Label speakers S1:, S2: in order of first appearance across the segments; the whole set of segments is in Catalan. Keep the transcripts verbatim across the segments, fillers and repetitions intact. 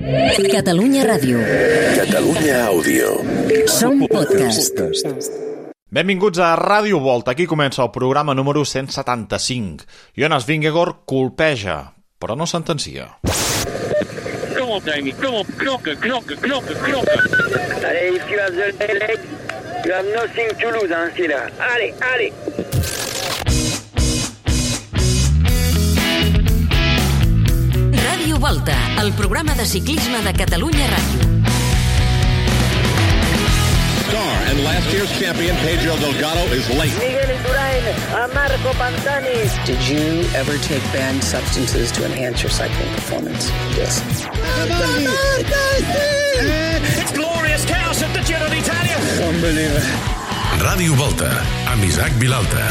S1: Catalunya Ràdio.
S2: Catalunya Àudio.
S1: Som podcast.
S3: Benvinguts a Ràdio Volta. Aquí comença el programa número cent setanta-cinc. Jonas Vingegaard colpeja, però no sentencia.
S4: Kom op, Dani. Kom op. Knokken, knokken, knokken, knokken.
S5: Allez, Yves, tu as the leg. You have nothing to lose, hein, c'est là. Allez, allez.
S1: Ràdio Volta, el programa de ciclisme de Catalunya Ràdio.
S6: Star and last year's champion Pedro Delgado is late.
S5: Miguel Indurain, a Marco Pantani.
S7: Did you ever take banned substances to enhance your cycling performance? Yes.
S4: It's glorious chaos at the Giro d'Italia.
S6: Unbelievable.
S2: Ràdio Volta, amb Isaac Vilalta.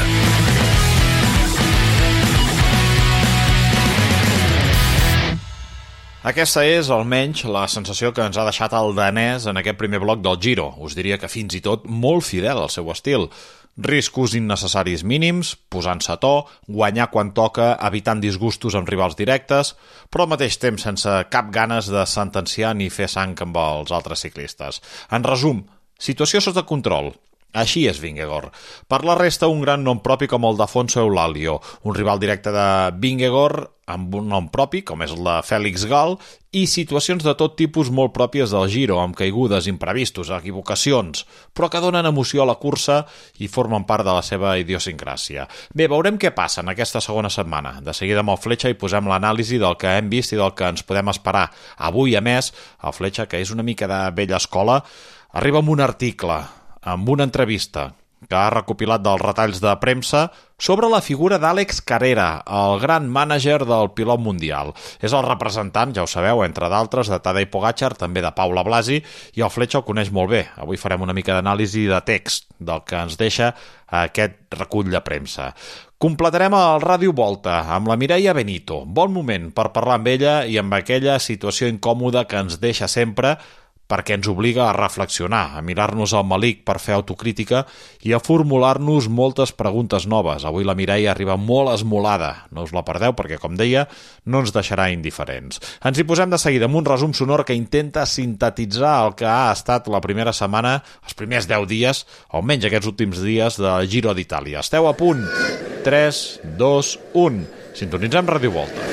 S3: Aquesta és, almenys, la sensació que ens ha deixat el danès en aquest primer bloc del Giro. Us diria que fins i tot molt fidel al seu estil. Riscos innecessaris mínims, posant-se a to, guanyar quan toca, evitant disgustos amb rivals directes, però al mateix temps sense cap ganes de sentenciar ni fer sang amb els altres ciclistes. En resum, situació sota control. Així és Vingegaard. Per la resta, un gran nom propi com el d'Afonso Eulalio, un rival directe de Vingegaard amb un nom propi, com és el de Félix Gall, i situacions de tot tipus molt pròpies del Giro, amb caigudes, imprevistos, equivocacions, però que donen emoció a la cursa i formen part de la seva idiosincràsia. Bé, veurem què passa en aquesta segona setmana. De seguida amb el Fletxa hi posem l'anàlisi del que hem vist i del que ens podem esperar. Avui, a més, el Fletxa, que és una mica de vella escola, arriba amb un article, amb una entrevista que ha recopilat dels retalls de premsa sobre la figura d'Àlex Carrera, el gran mànager del pilot mundial. És el representant, ja ho sabeu, entre d'altres, de Tadej Pogačar, també de Paula Blasi, i el Fletxa el coneix molt bé. Avui farem una mica d'anàlisi de text del que ens deixa aquest recull de premsa. Completarem el Ràdio Volta amb la Mireia Benito. Bon moment per parlar amb ella i amb aquella situació incòmoda que ens deixa sempre, perquè ens obliga a reflexionar, a mirar-nos al malic per fer autocrítica i a formular-nos moltes preguntes noves. Avui la Mireia arriba molt esmolada, no us la perdeu perquè, com deia, no ens deixarà indiferents. Ens hi posem de seguida amb un resum sonor que intenta sintetitzar el que ha estat la primera setmana, els primers deu dies, almenys aquests últims dies del Giro d'Itàlia. Esteu a punt? tres, dos, un. Sintonitzem Ràdio Volta.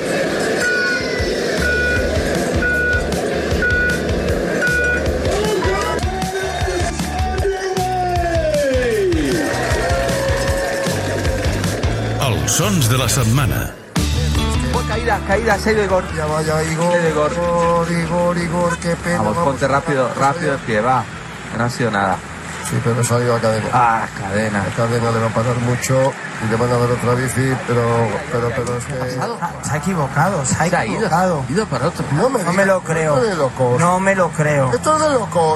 S2: Sons de la setmana.
S8: Caída, caída, se ha ido Igor.
S9: Ya vaya Igor,
S8: Igor,
S9: Igor, Igor, Igor, qué pena.
S8: Vamos, vamos, ponte rápido, rápido de pie, va. No ha sido nada.
S9: Sí, pero ha salido a cadena.
S8: Ah, cadena.
S9: A cadena le va a pasar mucho y le van a dar otra bici, pero, pero, pero es que...
S10: Se ha equivocado, se ha,
S8: se ha
S10: equivocado.
S8: Ido, ido para otro.
S9: No me,
S10: no me lo creo.
S9: Esto es de locos.
S10: No me lo creo.
S9: Esto es de locos.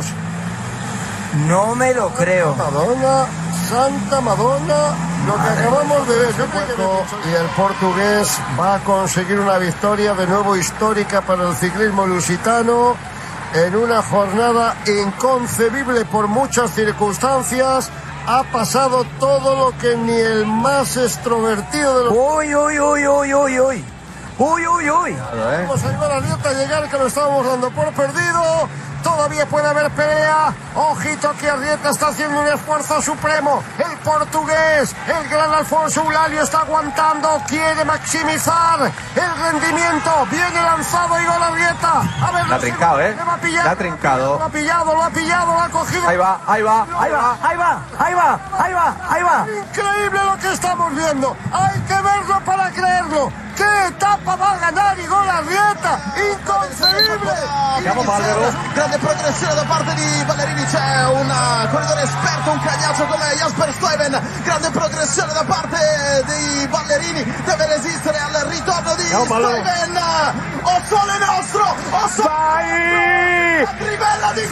S10: No me lo creo.
S9: Madonna, Santa Madonna, lo que acabamos de ver. Y el portugués va a conseguir una victoria de nuevo histórica para el ciclismo lusitano en una jornada inconcebible por muchas circunstancias. Ha pasado todo lo que ni el más extrovertido de los...
S10: Uy, uy, uy, uy, uy, uy. Uy, uy, uy.
S9: Vamos a ayudar a Arrieta a llegar, que lo estábamos dando por perdido. Todavía puede haber pelea. Ojito que Arrieta está haciendo un esfuerzo supremo. El portugués, el gran Alfonso Eulalio está aguantando. Quiere maximizar el rendimiento. Viene lanzado Igor Arrieta. A ver,
S8: la ha trincado, ¿eh?
S9: Le va a pillar.
S8: La ha trincado.
S9: Lo ha pillado, lo ha pillado, lo ha cogido.
S8: Ahí va, ahí va, ahí va,
S10: ahí va, ahí va, ahí va, ahí va.
S9: Increíble lo que estamos viendo. Hay que verlo para creerlo. ¿Qué etapa va a ganar Igor Arrieta? Inconcebible!
S8: Andiamo Valvero.
S11: Grande progressione da parte di Ballerini, c'è un corridore esperto, un cagnaccio come Jasper Stuyven. Grande progressione da parte dei Ballerini, deve resistere al ritorno di Stuyven. O sole nostro, o sole
S10: Vai!
S11: a trivella di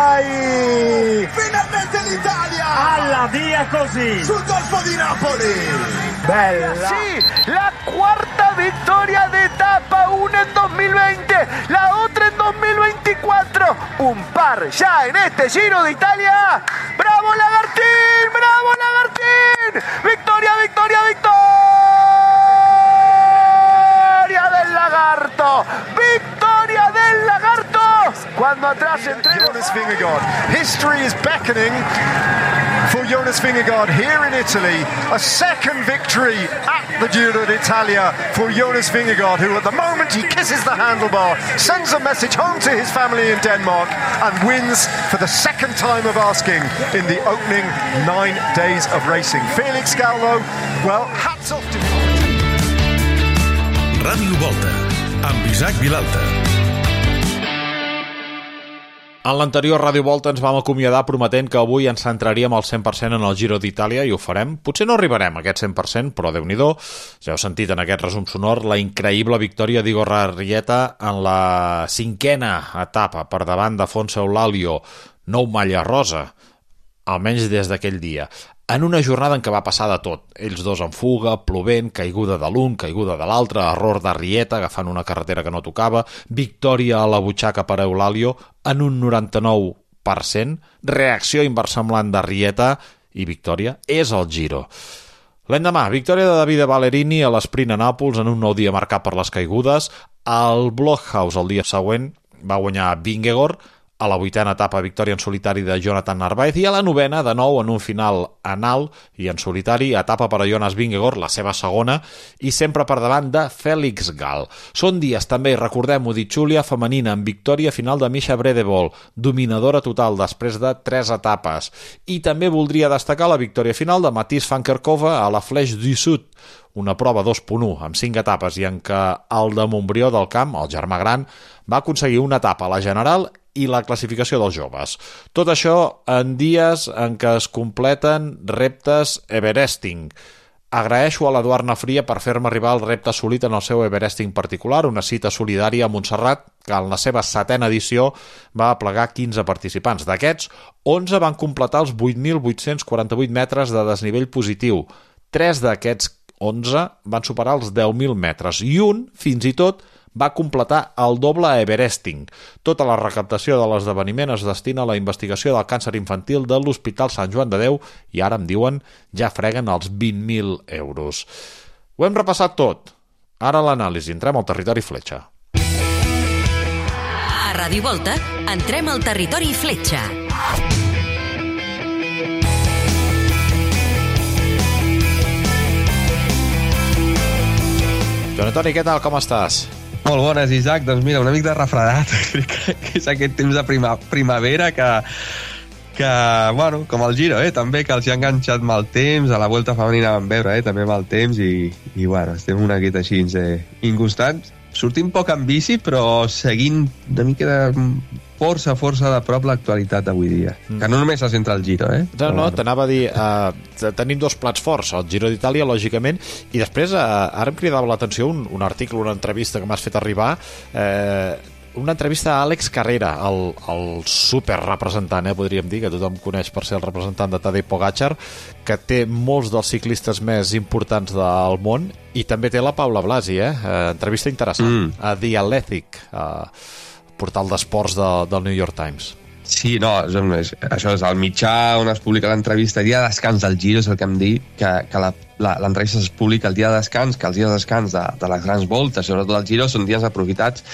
S10: Vai!
S11: Finalmente l'Italia!
S10: Alla via così!
S11: Sul Golfo di Napoli!
S10: Bella!
S12: Sí, la cuarta victoria de etapa, una en dos mil veinte, la otra en dos mil veinticuatro, un par ya en este Giro de Italia. ¡Bravo Lagartín! ¡Bravo Lagartín! ¡Victoria, victoria, victoria del Lagarto! ¡Victoria del Lagarto! quedando atrás entre
S13: Jonas Vingegaard. History is beckoning for Jonas Vingegaard here in Italy. A second victory at the Giro d'Italia for Jonas Vingegaard, who at the moment he kisses the handlebar, sends a message home to his family in Denmark and wins for the second time of asking in the opening nine days of racing. Felix Gallo, well, hats off to him.
S2: Ràdio Volta, amb Isaac Vilalta.
S3: En l'anterior Ràdio Volta ens vam acomiadar prometent que avui ens centraríem al cent per cent en el Giro d'Itàlia i ho farem. Potser no arribarem a aquest cent per cent, però Déu-n'hi-do, ja heu sentit en aquest resum sonor la increïble victòria d'Igor Arrieta en la cinquena etapa per davant d'Afonso Eulàlio, nou malla rosa, almenys des d'aquell dia. En una jornada en què va passar de tot. Ells dos en fuga, plovent, caiguda de l'un, caiguda de l'altre, error d'Arrieta agafant una carretera que no tocava, victòria a la butxaca per Eulàlio en un noranta-nou per cent, reacció inversemblant d'Arrieta i victòria. És el Giro. L'endemà, victòria de Davide Ballerini a l'esprint a Nàpols en un nou dia marcat per les caigudes. Al Blockhaus el dia següent va guanyar Vingegaard, a la vuitena etapa victòria en solitari de Jonathan Narváez i a la novena, de nou, en un final anal i en solitari, etapa per a Jonas Vingegaard, la seva segona, i sempre per davant de Félix Gall. Són dies també, recordem-ho, d'Itxúlia femenina en victòria final de Misha Bredebol, dominadora total després de tres etapes. I també voldria destacar la victòria final de Mathies van Kerkhove a la Flèche du Sud, una prova dos punt u amb cinc etapes i en què el de Montbrió del Camp, el germà gran, va aconseguir una etapa a la general i la classificació dels joves. Tot això en dies en què es completen reptes Everesting. Agraeixo a l'Eduard Nafria per fer-me arribar el repte assolit en el seu Everesting particular, una cita solidària a Montserrat, que en la seva setena edició va aplegar quinze participants. D'aquests, onze van completar els vuit mil vuit-cents quaranta-vuit metres de desnivell positiu. Tres d'aquests onze van superar els deu mil metres i un, fins i tot, va completar el doble a Everesting. Tota la recaptació de l'esdeveniment es destina a la investigació del càncer infantil de l'Hospital Sant Joan de Déu i ara em diuen ja freguen els vint mil euros. Ho hem repassat tot. Ara l'anàlisi. Entrem al territori fletxa.
S1: A Ràdio Volta entrem al territori fletxa.
S3: Joan Antoni, què tal? Com estàs?
S14: Molt bones, Isaac. Doncs mira, una mica de refredat. Crec que és aquest temps de prima, primavera que, que, bueno, com el Giro, eh? També que els hi ha enganxat mal temps. A la Vuelta Femenina vam veure, eh? També mal temps i, i bueno, estem una miqueta així eh, inconstants. Sortim poc en bici, però seguint una mica de força, força de prop l'actualitat d'avui dia. Mm. Que no només se centra el Giro, eh?
S3: No, no, t'anava a dir, uh, tenim dos plats forts, el Giro d'Itàlia, lògicament, i després, uh, ara em cridava l'atenció un, un article, una entrevista que m'has fet arribar, eh, una entrevista a Àlex Carrera, el, el super representant, eh, podríem dir, que tothom coneix per ser el representant de Tadej Pogačar, que té molts dels ciclistes més importants del món, i també té la Paula Blasi, eh? eh entrevista interessant, mm. a The Athletic, eh, portal d'esports de, del New York Times.
S14: Sí, no, és, això és el mitjà on es publica l'entrevista. El dia de descans del Giro és el que em dic, que, que l'entrevista es publica el dia de descans, que els dies de descans de, de les grans voltes, sobretot el Giro, són dies aprofitats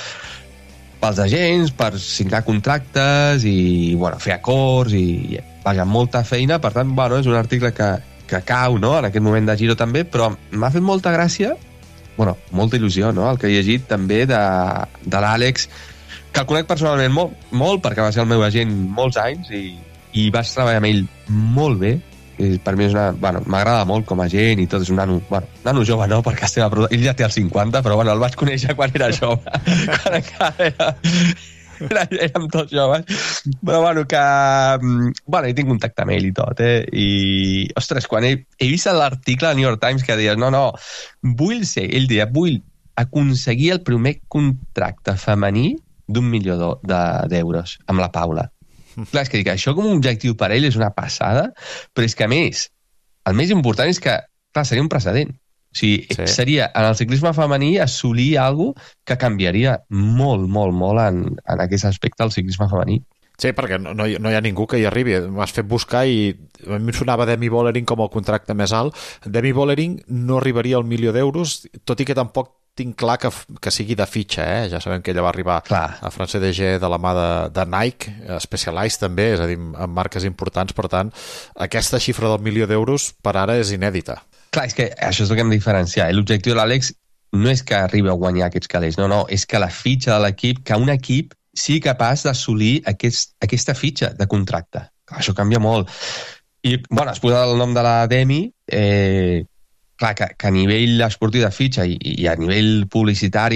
S14: pels agents, per signar contractes i, bueno, fer acords i, vaja, molta feina. Per tant, bueno, és un article que, que cau, no?, en aquest moment de Giro també, però m'ha fet molta gràcia, bueno, molta il·lusió, no?, el que he llegit també de, de l'Àlex, que el conec personalment molt, molt, perquè va ser el meu agent molts anys i, i vaig treballar amb ell molt bé. I per mi és una... Bueno, m'agrada molt com a agent i tot, és un nano... Bueno, nano jove no, perquè estem a... ell ja té els cinquanta, però bueno, el vaig conèixer quan era jove. Quan encara era... era... érem tots joves. Però bueno, que... Bueno, he tinc contacte amb ell i tot, eh? I... Ostres, quan he, he vist l'article al New York Times que deia, no, no, vull ser... Ell deia, vull aconseguir el primer contracte femení d'un milió d'euros amb la Paula. Clar, és que dic, això com un objectiu per ell és una passada, però és que a més, el més important és que, clar, seria un precedent. O sigui, sí. Seria en el ciclisme femení assolir alguna cosa que canviaria molt, molt, molt en, en aquest aspecte del ciclisme femení.
S3: Sí, perquè no, no, hi, no hi ha ningú que hi arribi. M'has fet buscar i a mi em sonava Demi Vollering com el contracte més alt. Demi Vollering no arribaria al milió d'euros, tot i que tampoc tinc clar que, que sigui de fitxa, eh? Ja sabem que ella va arribar clar. a France D G de la mà de, de Nike, Specialized també, és a dir, amb marques importants, per tant, aquesta xifra del milió d'euros per ara és inèdita.
S14: Clar, és que això és el que hem de diferenciar. L'objectiu de l'Àlex no és que arribi a guanyar aquests calés, no, no, és que la fitxa de l'equip, que un equip sigui capaç d'assolir aquest, aquesta fitxa de contracte. Això canvia molt. I, bueno, es posa el nom de la Demi, eh, clar, que, que a nivell esportiu de fitxa i, i a nivell publicitari,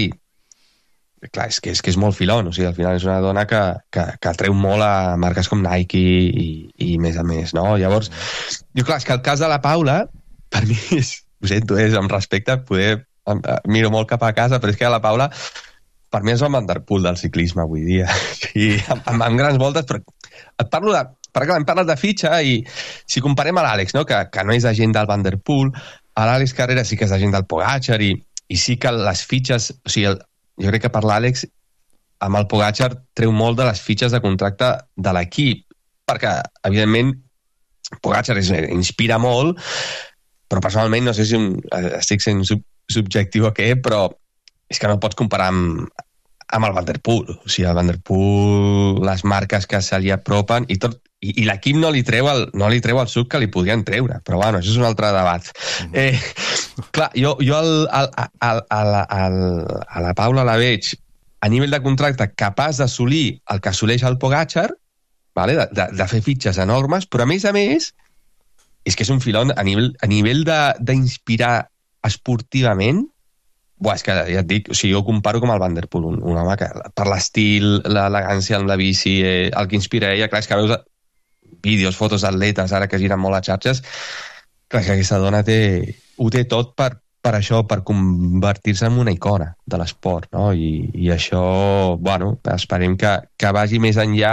S14: clar, és que és, que és molt filon, o sigui, al final és una dona que, que, que treu molt a marques com Nike i, i, i més a més, no? Llavors, jo, clar, és que el cas de la Paula, per mi, és, ho sento, és amb respecte, poder, miro molt cap a casa, però és que la Paula, per mi és el Van der Poel del ciclisme avui dia, i amb, amb, amb grans voltes, però et parlo de, perquè hem parlat de fitxa i si comparem a l'Àlex, no? que, que no és agent del Van der Poel, a l'Àlex Carrera sí que és agent del Pogacar i, i sí que les fitxes, o sigui, el, jo crec que per l'Àlex amb el Pogacar treu molt de les fitxes de contracte de l'equip, perquè evidentment Pogacar és, inspira molt, però personalment no sé si un, estic sent sub, subjectiu o què, però és que no pots comparar amb, amb el Van der Poel, o sigui, el Van der Poel, les marques que se li apropen i tot, i, i l'equip no li treu el, no li treu el suc que li podien treure, però bueno, això és un altre debat. Mm. Eh, clar, jo, jo el, el, el, el, el, a la Paula la veig a nivell de contracte capaç d'assolir el que assoleix el Pogacar, vale? de, de, de fer fitxes enormes, però a més a més és que és un filon a nivell, a nivell d'inspirar esportivament. Buah, és que ja et dic, o sigui, jo ho comparo com el Van der Poel, un, un home que per l'estil, l'elegància en la bici, eh, el que inspira ella, clar, és que veus vídeos, fotos d'atletes, ara que giren molt a xarxes, clar, que aquesta dona té, ho té tot per, per això, per convertir-se en una icona de l'esport, no? I, i això, bueno, esperem que, que vagi més enllà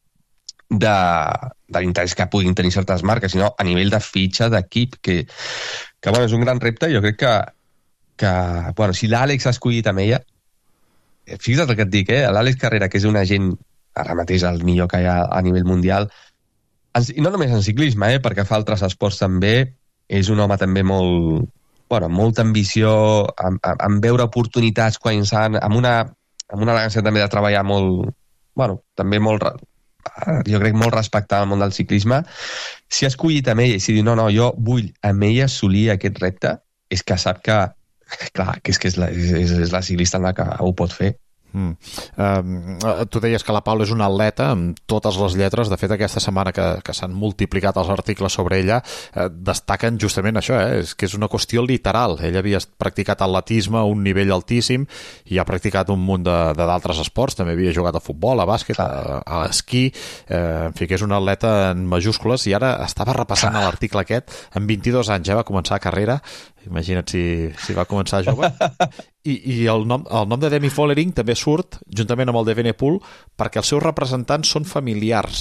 S14: de, de l'interès que puguin tenir certes marques, sinó a nivell de fitxa d'equip, que, que bueno, és un gran repte. Jo crec que que, bueno, si l'Àlex ha escollit amb ella, fixa't el que et dic, eh? L'Àlex Carrera, que és un agent ara mateix el millor que hi ha a nivell mundial, i no només en ciclisme, eh? Perquè fa altres esports també, és un home també molt, bueno, molta ambició, amb, amb veure oportunitats quan s'han, amb una, amb una elegància també de treballar molt, bueno, també molt, jo crec molt respectar el món del ciclisme. Si ha escollit amb ella i si diu, no, no, jo vull amb ella assolir aquest repte, és que sap que clar, que és que és la, és, és la ciclista en la que ho pot fer.
S3: Mm. Uh, tu deies que la Paula és una atleta amb totes les lletres. De fet, aquesta setmana que, que s'han multiplicat els articles sobre ella, uh, destaquen justament això, eh? És que és una qüestió literal. Ella havia practicat atletisme a un nivell altíssim i ha practicat un munt d'altres esports. També havia jugat a futbol, a bàsquet, a, a esquí, uh, en fi, que és una atleta en majúscules, i ara estava repassant l'article aquest. Amb vint-i-dos anys ja va començar a carrera. Imagina't si, si va començar jove. I, i el, nom, el nom de Demi Vollering també surt juntament amb el de Evenepoel perquè els seus representants són familiars.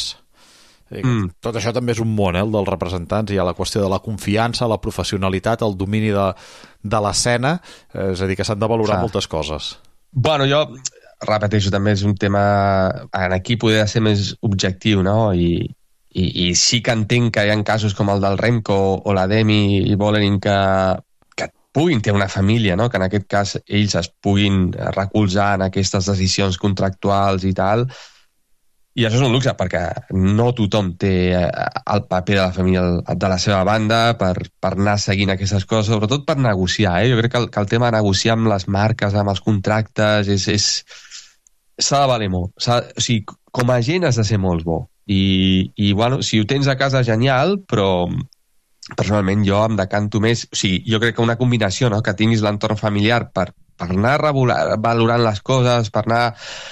S3: Mm. Tot això també és un món, eh, el dels representants. Hi ha la qüestió de la confiança, la professionalitat, el domini de, de l'escena, és a dir, que s'han de valorar ah. moltes coses.
S14: Bueno, jo repeteixo, també és un tema en aquí poder ser més objectiu, no? I, i, i sí que entenc que hi ha casos com el del Remco o la Demi i Vollering que puguin tenir una família, no? Que en aquest cas ells es puguin recolzar en aquestes decisions contractuals i tal, i això és un luxe perquè no tothom té el paper de la família de la seva banda per, per anar seguint aquestes coses, sobretot per negociar, eh? Jo crec que el, que el tema de negociar amb les marques, amb els contractes és, és, s'ha de valer molt, o sigui, com a gent has de ser molt bo i, i bueno, si ho tens a casa genial, però personalment jo em decanto més, o sigui, jo crec que una combinació, no? Que tinguis l'entorn familiar per, per anar valorant les coses, per anar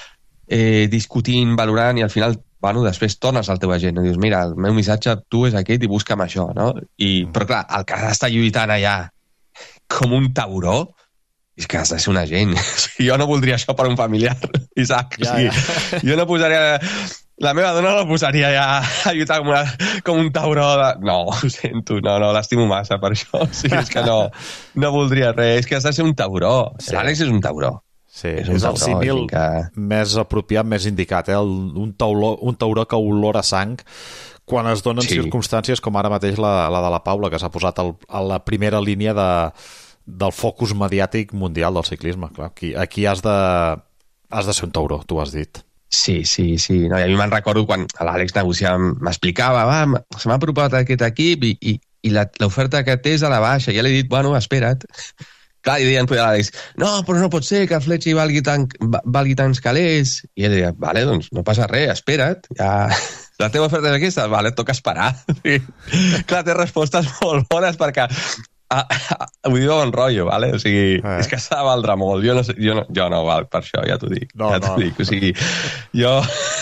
S14: eh, discutint, valorant, i al final, bueno, després tornes al teu agent i dius, mira, el meu missatge tu és aquest i busca'm això, no? I, però clar, el que has d'estar lluitant allà com un tauró és que has de ser un agent. Jo no voldria això per un familiar, Isaac. Ja, o sigui, ja. Jo no posaria... La meva dona no posaria ja a lluitar com, una, com un tauró de... No, ho sento, no, no, l'estimo massa per això. O sigui, és que no, no voldria res. És que has de ser un tauró. Sí. L'Àlex és un tauró.
S3: Sí, és, és el símil que... més apropiat, més indicat, eh? El, un, tauló, un tauró que olora sang quan es donen sí. circumstàncies com ara mateix la, la de la Paula, que s'ha posat el, a la primera línia de, del focus mediàtic mundial del ciclisme. Clar, aquí, aquí has de, has de ser un tauró, tu has dit.
S14: Sí, sí, sí. No, i a mi me'n recordo quan l'Àlex negociava, m'explicava, va, se m'ha proposat aquest equip i, i, i l'oferta que té és a la baixa. Ja l'he dit, bueno, espera't. Clar, i deien a l'Àlex, no, però no pot ser que el Fletcher valgui, tan, valgui tants calés. I ell deia, vale, doncs no passa res, espera't. Ja... La teva oferta és aquesta? Vale, toca esperar. Sí. Clar, té respostes molt bones perquè a, a, ho diu en rotllo, vale? O sigui, eh. és que s'ha de valdre molt. Jo no, sé, jo no, jo no val per això, ja t'ho dic. No, ja t'ho no. dic. O sigui, jo...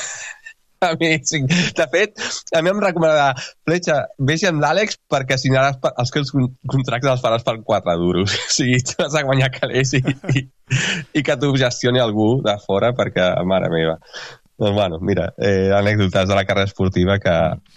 S14: A mi, sí. De fet, a mi em recomanarà Fletxa, vés amb l'Àlex perquè signaràs els que els contractes els faràs per quatre duros. O sigui, tu has de guanyar calés i, i, i que t'ho gestioni algú de fora perquè, mare meva. Doncs, bueno, mira, eh, anècdotes de la carrera esportiva que...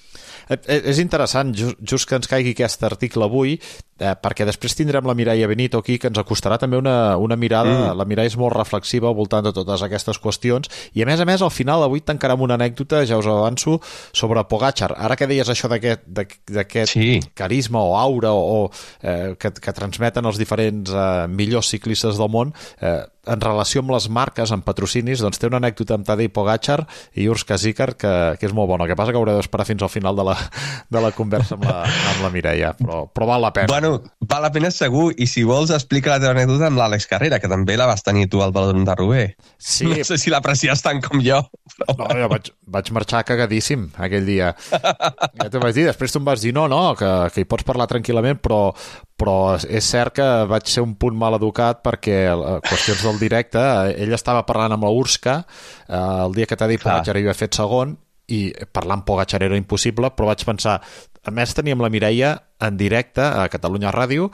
S3: És interessant, just, just que ens caigui aquest article avui, eh, perquè després tindrem la Mireia Benito aquí, que ens acostarà també una, una mirada, mm. la Mireia és molt reflexiva al voltant de totes aquestes qüestions, i a més a més, al final, avui tancarà amb una anècdota, ja us avanço, sobre Pogačar. Ara que deies això d'aquest, d'aquest sí. carisma o aura o, o eh, que, que transmeten els diferents eh, millors ciclistes del món, eh, en relació amb les marques, amb patrocinis, doncs té una anècdota amb Tadej Pogačar i Urs Kažikar que, que és molt bona. El que passa que haureu d'esperar fins al final de la, de la conversa amb la, amb la Mireia, però, però val la pena.
S14: Bueno, val la pena segur, i si vols explica la teva anècdota amb l'Àlex Carrera, que també la vas tenir tu al Velòdrom de Roubaix.
S3: Sí.
S14: No sé si l'aprecies tant com jo. Però...
S3: No, jo vaig, vaig marxar cagadíssim aquell dia. Ja t'ho vaig dir, després tu em vas dir no, no, que, que hi pots parlar tranquil·lament, però però és cert que vaig ser un punt mal educat perquè qüestions del directe, ell estava parlant amb la Urska eh, el dia que Tadej Pogačar havia fet segon i parlar amb Pogačar era impossible, però vaig pensar, a més teníem la Mireia en directe a Catalunya Ràdio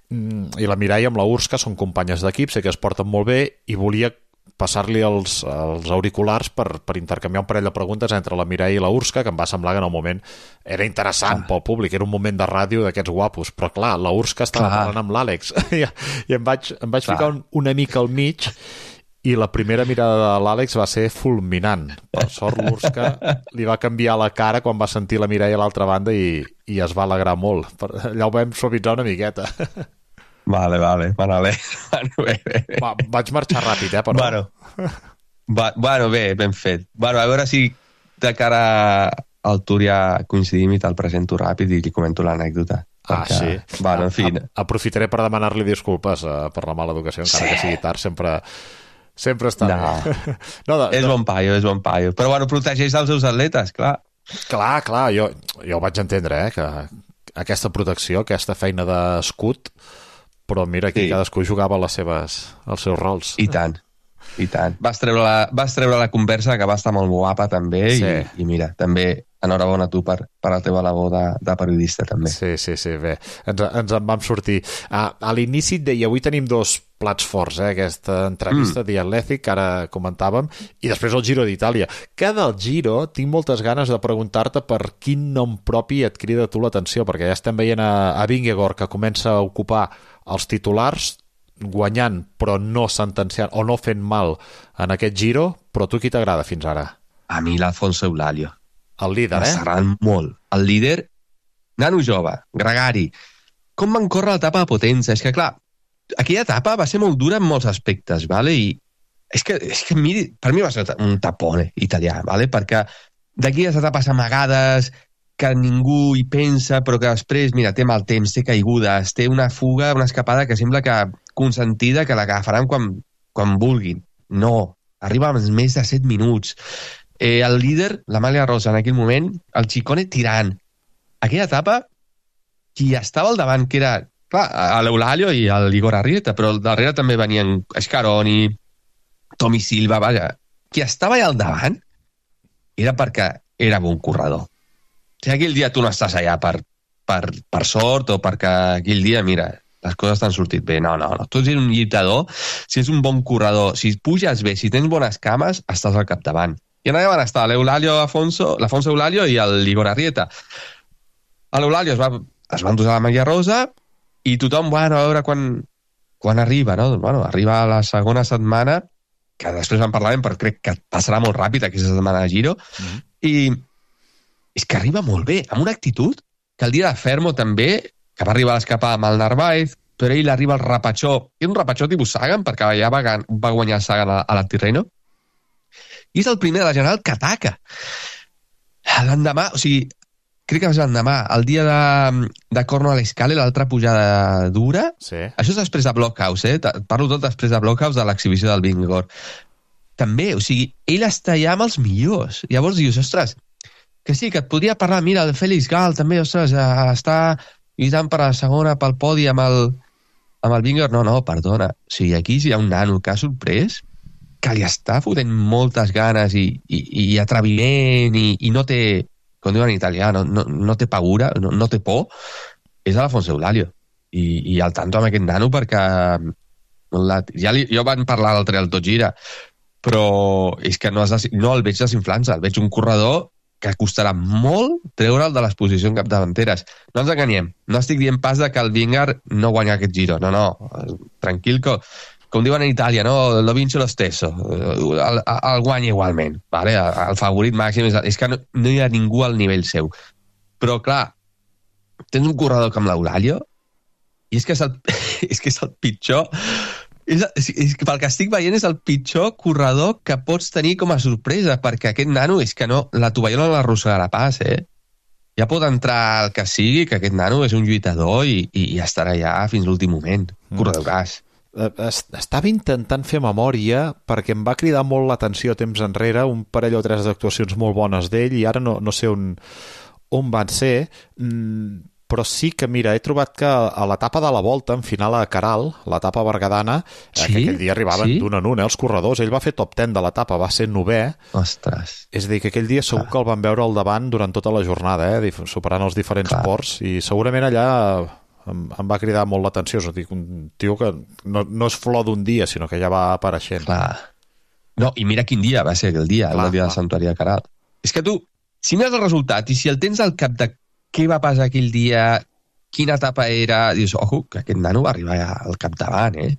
S3: i la Mireia amb la Urska són companyes d'equip, sé que es porten molt bé i volia passar-li els, els auriculars per, per intercanviar un parell de preguntes entre la Mireia i la Urska, que em va semblar que en el moment era interessant ah. pel públic, era un moment de ràdio d'aquests guapos, però clar, la Urska estava clar. parlant amb l'Àlex i, i em vaig, em vaig ficar un, una mica al mig i la primera mirada de l'Àlex va ser fulminant. Per sort l'Urska li va canviar la cara quan va sentir la Mireia a l'altra banda i, i es va alegrar molt. Allà ho vam suavitzar una miqueta.
S14: Vale, vale, bueno, bé. Bueno, bé, bé, bé.
S3: Va, vaig marxar ràpid, eh, però...
S14: Bueno, va, bueno, bé, ben fet. Bueno, a veure si de cara al Tour ja coincidim i te'l presento ràpid i li comento l'anècdota.
S3: Ah, perquè,
S14: sí. Bueno, en fi...
S3: A, aprofitaré per demanar-li disculpes uh, per la mala educació, encara sí. que sigui tard, sempre... Sempre està
S14: no.
S3: bé. No, de,
S14: és
S3: de...
S14: bon paio, és bon paio. Però, bueno, protegeix els seus atletes, clar.
S3: Clar, clar, jo, jo ho vaig entendre, eh, que aquesta protecció, aquesta feina d'escut, però mira, aquí sí. cadascú jugava les seves, els seus rols.
S14: I tant, i tant. Vas treure la, vas treure la conversa, que va estar molt guapa, també, sí. i, i mira, també enhorabona a tu per, per la teva labor de, de periodista, també.
S3: Sí, sí, sí, bé, ens, ens en vam sortir. A, a l'inici et deia, avui tenim dos plats forts, eh, aquesta entrevista mm. The Athletic, que ara comentàvem, i després el Giro d'Itàlia. Que del Giro tinc moltes ganes de preguntar-te per quin nom propi et crida tu l'atenció, perquè ja estem veient a, a Vingegaard, que comença a ocupar els titulars, guanyant però no sentenciant o no fent mal en aquest Giro, però tu qui t'agrada fins ara?
S14: A mi l'Alfonso Eulàlia.
S3: El líder, eh?
S14: M'agrada molt. El líder, nano jove, gregari. Com van córrer l'etapa de Potenza? És que, clar, aquella etapa va ser molt dura en molts aspectes, vale? I és que, és que miri, per mi va ser un tapone italià, vale? Perquè d'aquelles etapes amagades que ningú hi pensa, però que després, mira, té mal temps, té caigudes, té una fuga, una escapada que sembla que consentida, que l'agafaran quan, quan vulguin. No, arriba amb més de set minuts. Eh, el líder, la Maglia Rosa, en aquell moment, el Ciccone tirant. Aquella etapa, qui estava al davant, que era, clar, l'Eulàlia i l'Igor Arrieta, però darrere també venien Scaroni, Tommy Silva, vaja. Qui estava allà al davant era perquè era bon corredor. Si aquell dia tu no estàs allà per, per, per sort o perquè aquell dia, mira, les coses t'han sortit bé. No, no, no. Tu ets un lluitador, si ets un bon corredor, si puges bé, si tens bones cames, estàs al capdavant. I allà van estar l'Eulàlia Afonso, l'Afonso Eulàlia i l'Igor Arrieta. A l'Eulàlia es, va, es van posar la Maglia Rosa i tothom, bueno, a veure quan, quan arriba, no? Bueno, arriba a la segona setmana, que després en parlarem, però crec que passarà molt ràpid aquesta setmana de Giro, mm-hmm. i és que arriba molt bé, amb una actitud que el dia de Fermo també, que va arribar a l'escapada amb el Narváez, però ell arriba al repatxó, és un repatxó tipus Sagan, perquè ja va, va guanyar Sagan a, a la Tirreno, i és el primer de la general que ataca. L'endemà, o sigui, crec que és l'endemà, el dia de, de Cornwall Escale, l'altra pujada dura,
S3: sí.
S14: Això és després de Blockhouse, eh? Parlo tot després de Blockhouse de l'exhibició del Vingegaard. També, o sigui, ell està allà amb els millors. Llavors dius, ostres, que sí, que et podria parlar, mira, el Félix Gal també, ostres, està lluitant per a la segona, pel podi amb el, amb el Vingegaard. No, no, perdona. O sigui, aquí hi ha un nano que ha sorprès, que li està fotent moltes ganes i, i, i atreviment i, i no té, com diuen en italià, no, no, no té paura, no, no té por, és Alfonso Eulàlia. I, i al tanto amb aquest nano perquè la, ja li, jo van parlar l'altre al Tot Gira, però és que no, has de, no el veig desinflant-se, el veig un corredor que costarà molt treure'l de les posicions capdavanteres. No ens enganyem, no estic dient pas de que el Vingegaard no guanya aquest Giro, no, no, tranquil, que, com diuen en Itàlia, no? Lo vince lo stesso, el, el guanya igualment, vale? El favorit màxim és, és que no, no hi ha ningú al nivell seu. Però, clar, tens un corredor com l'Eulàlia i és que és el, és que és el pitjor... És, és, és que pel que estic veient és el pitjor corredor que pots tenir com a sorpresa, perquè aquest nano és que no, la tovallola no l'arrossegarà pas, eh? Ja pot entrar el que sigui, que aquest nano és un lluitador i, i, i estarà allà fins l'últim moment. Mm. Corredor gas.
S3: Estava intentant fer memòria perquè em va cridar molt l'atenció temps enrere un parell o tres d'actuacions molt bones d'ell i ara no, no sé on, on van ser... Mm, però sí que, mira, he trobat que a l'etapa de la Volta, en final a Caral, l'etapa bergadana, sí? eh, que aquell dia arribaven sí? d'un en un, eh, els corredors, ell va fer top ten de l'etapa, va ser novè.
S14: Ostres.
S3: És a dir, que aquell dia segur que el van veure al davant durant tota la jornada, eh, superant els diferents Clar. ports, i segurament allà em, em va cridar molt l'atenció, és a dir, un tio que no, no és flor d'un dia, sinó que ja va apareixent.
S14: Clar. No, i mira quin dia va ser aquell dia, clar, el dia clar. del Santuari de Caral. És que tu, si mires el resultat i si el tens al cap de què va passar aquell dia, quina etapa era, dius, ojo, que aquest nano va arribar al capdavant, eh?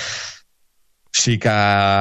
S14: O sigui que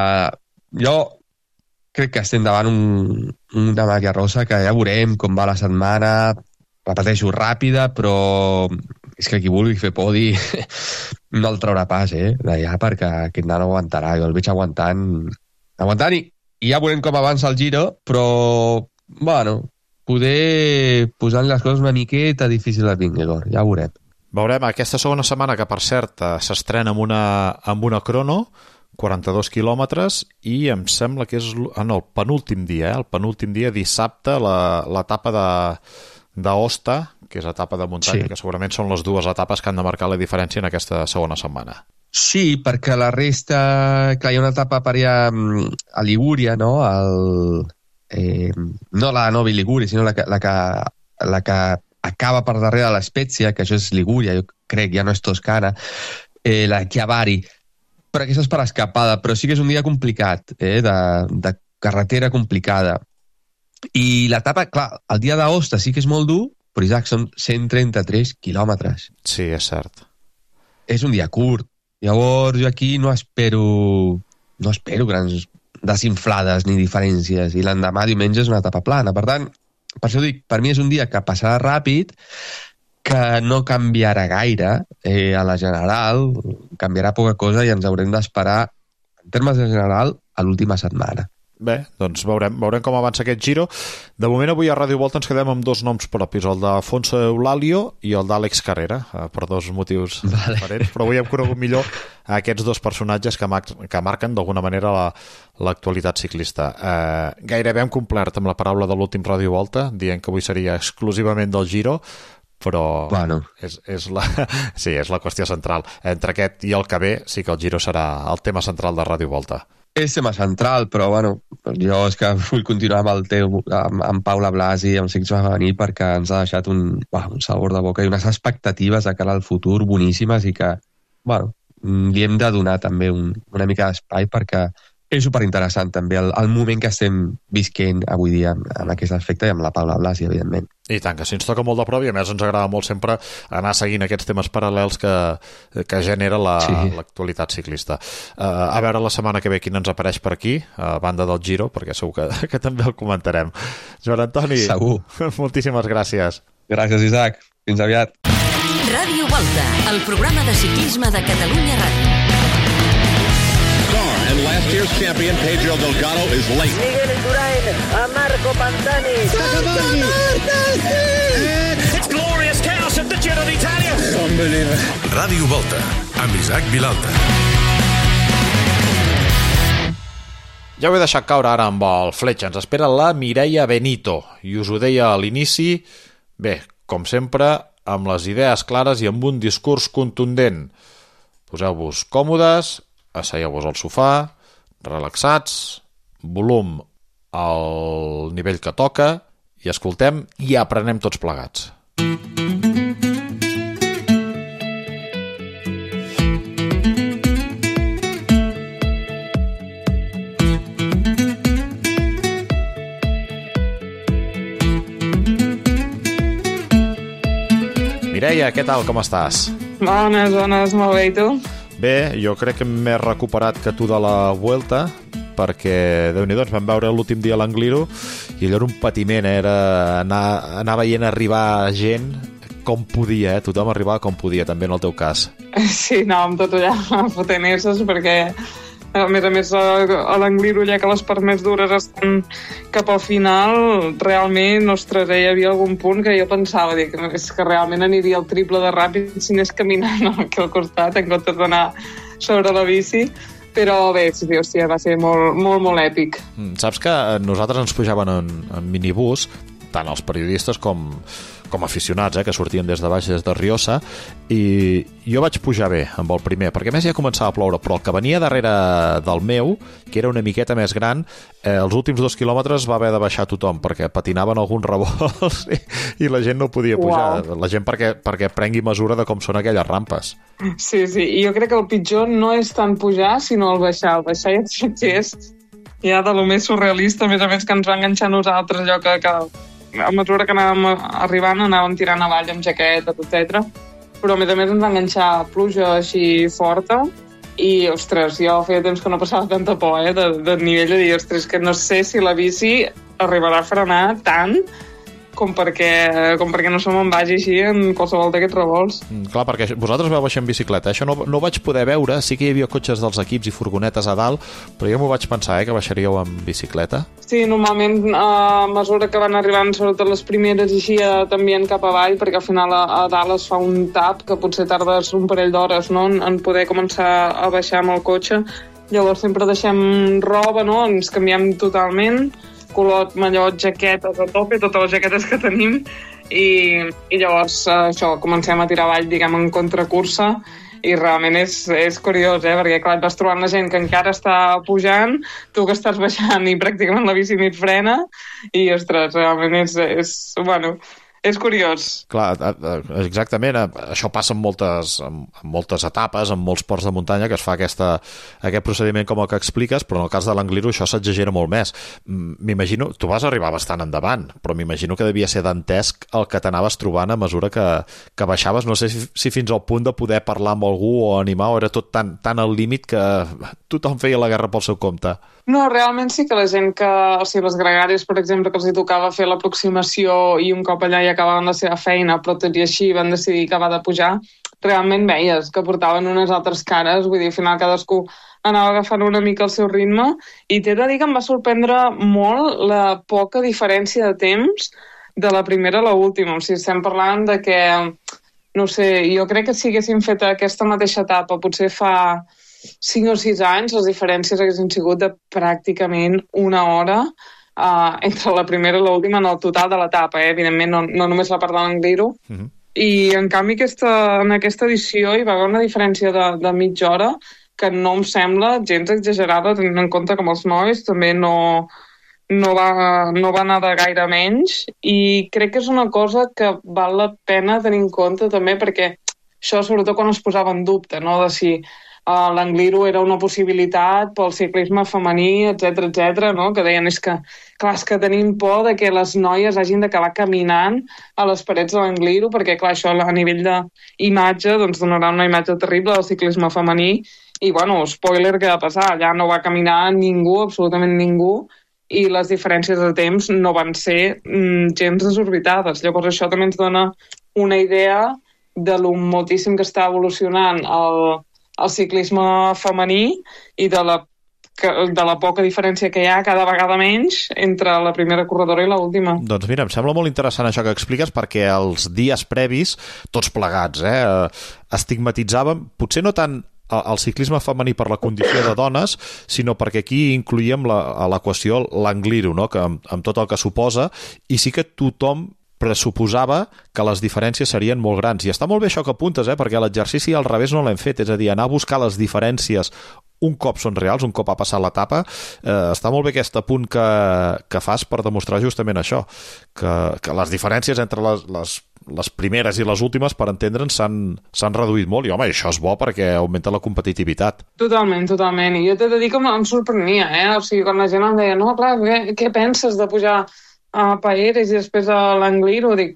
S14: jo crec que estem davant un, una màquina rosa que ja veurem com va la setmana, repeteixo, ràpida, però és que qui vulgui fer podi no el traurà pas, eh? D'allà, perquè aquest nano aguantarà, jo el veig aguantant, aguantant i, i ja veurem com avança el Giro, però, bueno... poder posar les coses una miqueta difícil a Vingegaard, ja ho veurem.
S3: Veurem aquesta segona setmana, que per cert s'estrena amb una, amb una crono, quaranta-dos quilòmetres, i em sembla que és en el penúltim dia, eh? el penúltim dia, dissabte, l'etapa d'Aosta, que és etapa de muntanya, sí. que segurament són les dues etapes que han de marcar la diferència en aquesta segona setmana.
S14: Sí, perquè la resta... Clar, hi ha una etapa per allà a Ligúria, no?, el... Eh, no la Novi Ligúria, sinó la que, la, que, la que acaba per darrere de l'Spezia, que això és Ligúria, jo crec, ja no és Toscana, eh, la Chiavari, però aquesta és per escapada, però sí que és un dia complicat, eh, de, de carretera complicada. I l'etapa, clar, el dia d'Aosta sí que és molt dur, però Isaac, són cent trenta-tres quilòmetres.
S3: Sí, és cert.
S14: És un dia curt. Llavors jo aquí no espero, no espero grans desinflades ni diferències, i l'endemà diumenge és una etapa plana. Per tant, per això dic, per mi és un dia que passarà ràpid, que no canviarà gaire eh, a la general, canviarà poca cosa i ens haurem d'esperar, en termes de general, a l'última setmana.
S3: Bé, doncs veurem, veurem com avança aquest Giro. De moment avui a Ràdio Volta ens quedem amb dos noms propis, el d'Alfonso Eulàlia i el d'Àlex Carrera, per dos motius vale. diferents, però avui hem conegut millor aquests dos personatges que, mar que marquen d'alguna manera l'actualitat la, ciclista. Eh, gairebé hem complert amb la paraula de l'últim Ràdio Volta, dient que avui seria exclusivament del Giro, però
S14: bueno.
S3: és, és, la, sí, és la qüestió central. Entre aquest i el que ve sí que el Giro serà el tema central de Ràdio Volta.
S14: És tema central, però bueno, jo és que vull continuar amb el teu, amb, amb Paula Blasi, amb Ciclisme Femení, perquè ens ha deixat un, bah, un sabor de boca i unes expectatives de cara al futur boníssimes i que, bueno, li hem de donar també un, una mica d'espai perquè és superinteressant també el, el moment que estem visquent avui dia en, en aquest aspecte i amb la Paula Blasi, evidentment.
S3: I tant, que si ens toca molt de prova i a més ens agrada molt sempre anar seguint aquests temes paral·lels que, que genera l'actualitat la, sí. ciclista. Uh, a veure la setmana que ve quin ens apareix per aquí, a banda del Giro, perquè segur que, que també el comentarem. Joan Antoni,
S14: segur.
S3: Moltíssimes gràcies.
S14: Gràcies, Isaac. Fins aviat.
S1: Ràdio Volta, el programa de ciclisme de Catalunya Ràdio.
S6: And last year's champion, Pedro Delgado, is late.
S5: Miguel Indurain a Marco Pantani.
S10: It's glorious chaos at the Giro d'Italia. Unbelievable.
S2: Ràdio Volta, amb Isaac Vilalta.
S3: Ja ho he deixat caure ara amb el fletxa. Ens espera la Mireia Benito. I us ho deia a l'inici, bé, com sempre, amb les idees clares i amb un discurs contundent. Poseu-vos còmodes, asseieu-vos al sofà, relaxats, volum al nivell que toca i escoltem i aprenem tots plegats. Mireia, què tal, com estàs?
S15: Bones, bones, molt bé, i tu?
S3: Bé, jo crec que m'he recuperat que tu de la Vuelta, perquè, déu-n'hi-do, ens vam veure l'últim dia a l'Angliru i allò era un patiment, eh? Era anar, anar veient arribar gent com podia, eh? Tothom arribava com podia, també en el teu cas.
S15: Sí, no, amb tot allà fotent esses, perquè a més a més a l'Angliru, ja que les parts més dures estan cap al final, realment, ostres, hi havia algun punt que jo pensava dir, que, és que realment aniria el triple de ràpid si anés caminant aquí al costat en comptes d'anar sobre la bici, però bé, sí, hòstia, va ser molt, molt, molt èpic.
S3: Saps que nosaltres ens pujaven en, en minibús, tant els periodistes com, com aficionats, eh, que sortien des de baix, des de Riosa, i jo vaig pujar bé amb el primer, perquè a més ja començava a ploure, però el que venia darrere del meu, que era una miqueta més gran, eh, els últims dos quilòmetres va haver de baixar tothom, perquè patinaven alguns revolts i, i la gent no podia pujar. Wow. La gent perquè, perquè prengui mesura de com són aquelles rampes.
S15: Sí, sí, i jo crec que el pitjor no és tant pujar, sinó el baixar. El baixar ja és ja de lo més surrealista, a més a més que ens va enganxar nosaltres, allò que... que a mesura que anàvem arribant anàvem tirant avall amb jaqueta, etcètera. Però a més a més ens va enganxar pluja així forta i, ostres, jo feia temps que no passava tanta por, eh, de, de nivell de dir, ostres, que no sé si la bici arribarà a frenar tant com perquè, com perquè no se me'n vagi així en qualsevol d'aquests revolts.
S3: Mm, clar, perquè vosaltres vau baixar en bicicleta. Això no, no ho vaig poder veure, sí que hi havia cotxes dels equips i furgonetes a dalt, però jo m'ho vaig pensar, eh, que baixaríeu en bicicleta.
S15: Sí, normalment a mesura que van arribant, sobretot les primeres, així t'envien cap avall, perquè al final a, a dalt es fa un tap que potser tardes un parell d'hores, no?, en, en poder començar a baixar amb el cotxe. Llavors sempre deixem roba, no?, ens canviem totalment, colot, mallot, jaquetes a tope, totes les jaquetes que tenim, i, i llavors això, comencem a tirar avall, diguem, en contracursa, i realment és, és curiós, eh? Perquè clar, et vas trobant la gent que encara està pujant, tu que estàs baixant i pràcticament la bici ni et frena, i ostres, realment és, és bueno, és curiós.
S3: Clar, exactament, això passa en moltes, en moltes etapes, en molts ports de muntanya, que es fa aquesta, aquest procediment com el que expliques, però en el cas de l'Angliru això s'exagera molt més. M'imagino, tu vas arribar bastant endavant, però m'imagino que devia ser dantesc el que t'anaves trobant a mesura que, que baixaves, no sé si, si fins al punt de poder parlar amb algú o animar, o era tot tan, tan al límit que tothom feia la guerra pel seu compte.
S15: No, realment sí que la gent que, o sigui, les gregàries, per exemple, que els hi tocava fer l'aproximació i un cop allà ja acabaven la seva feina, però tot i així van decidir acabar de pujar, realment veies que portaven unes altres cares, vull dir, al final cadascú anava agafant una mica el seu ritme, i t'he de dir que em va sorprendre molt la poca diferència de temps de la primera a l'última. O sigui, estem parlant de que, no sé, jo crec que si haguéssim fet aquesta mateixa etapa, potser fa cinc o sis anys, les diferències haguessin sigut de pràcticament una hora uh, entre la primera i l'última en el total de l'etapa, eh? Evidentment no, no només la part de l'Angliru. Uh-huh. I en canvi aquesta, en aquesta edició hi va haver una diferència de, de mitja hora que no em sembla gens exagerada, tenint en compte que amb els nois també no, no, va, no va anar de gaire menys, i crec que és una cosa que val la pena tenir en compte també, perquè això sobretot quan es posava en dubte, no?, de si Uh, l'Angliru era una possibilitat pel ciclisme femení, etcètera, etcètera, no? Que deien, és que, clar, és que tenim por de que les noies hagin d'acabar caminant a les parets de l'Angliru, perquè, clar, això a nivell d'imatge doncs donarà una imatge terrible del ciclisme femení, i, bueno, spoiler, què va passar? Allà no va caminar ningú, absolutament ningú, i les diferències de temps no van ser mm, gens desorbitades. Llavors això també ens dona una idea de lo moltíssim que està evolucionant el, el ciclisme femení i de la, de la poca diferència que hi ha cada vegada menys entre la primera corredora i l'última.
S3: Doncs mira, em sembla molt interessant això que expliques, perquè els dies previs, tots plegats, eh, estigmatitzàvem, potser no tant el ciclisme femení per la condició de dones, sinó perquè aquí incloíem la, a l'equació l'angliru, no? Que amb, amb tot el que suposa, i sí que tothom pressuposava que les diferències serien molt grans. I està molt bé això que apuntes, eh? Perquè l'exercici al revés no l'hem fet, és a dir, anar a buscar les diferències un cop són reals, un cop ha passat l'etapa. Eh, està molt bé aquest apunt que, que fas per demostrar justament això, que, que les diferències entre les, les les primeres i les últimes, per entendre'ns, s'han reduït molt, i home, això és bo perquè augmenta la competitivitat.
S15: Totalment, totalment, i jo t'he de dir que em sorprenia, eh? O sigui, quan la gent em deia, no, clar, què, què penses de pujar a Paeres i després a l'Angliru? Dic,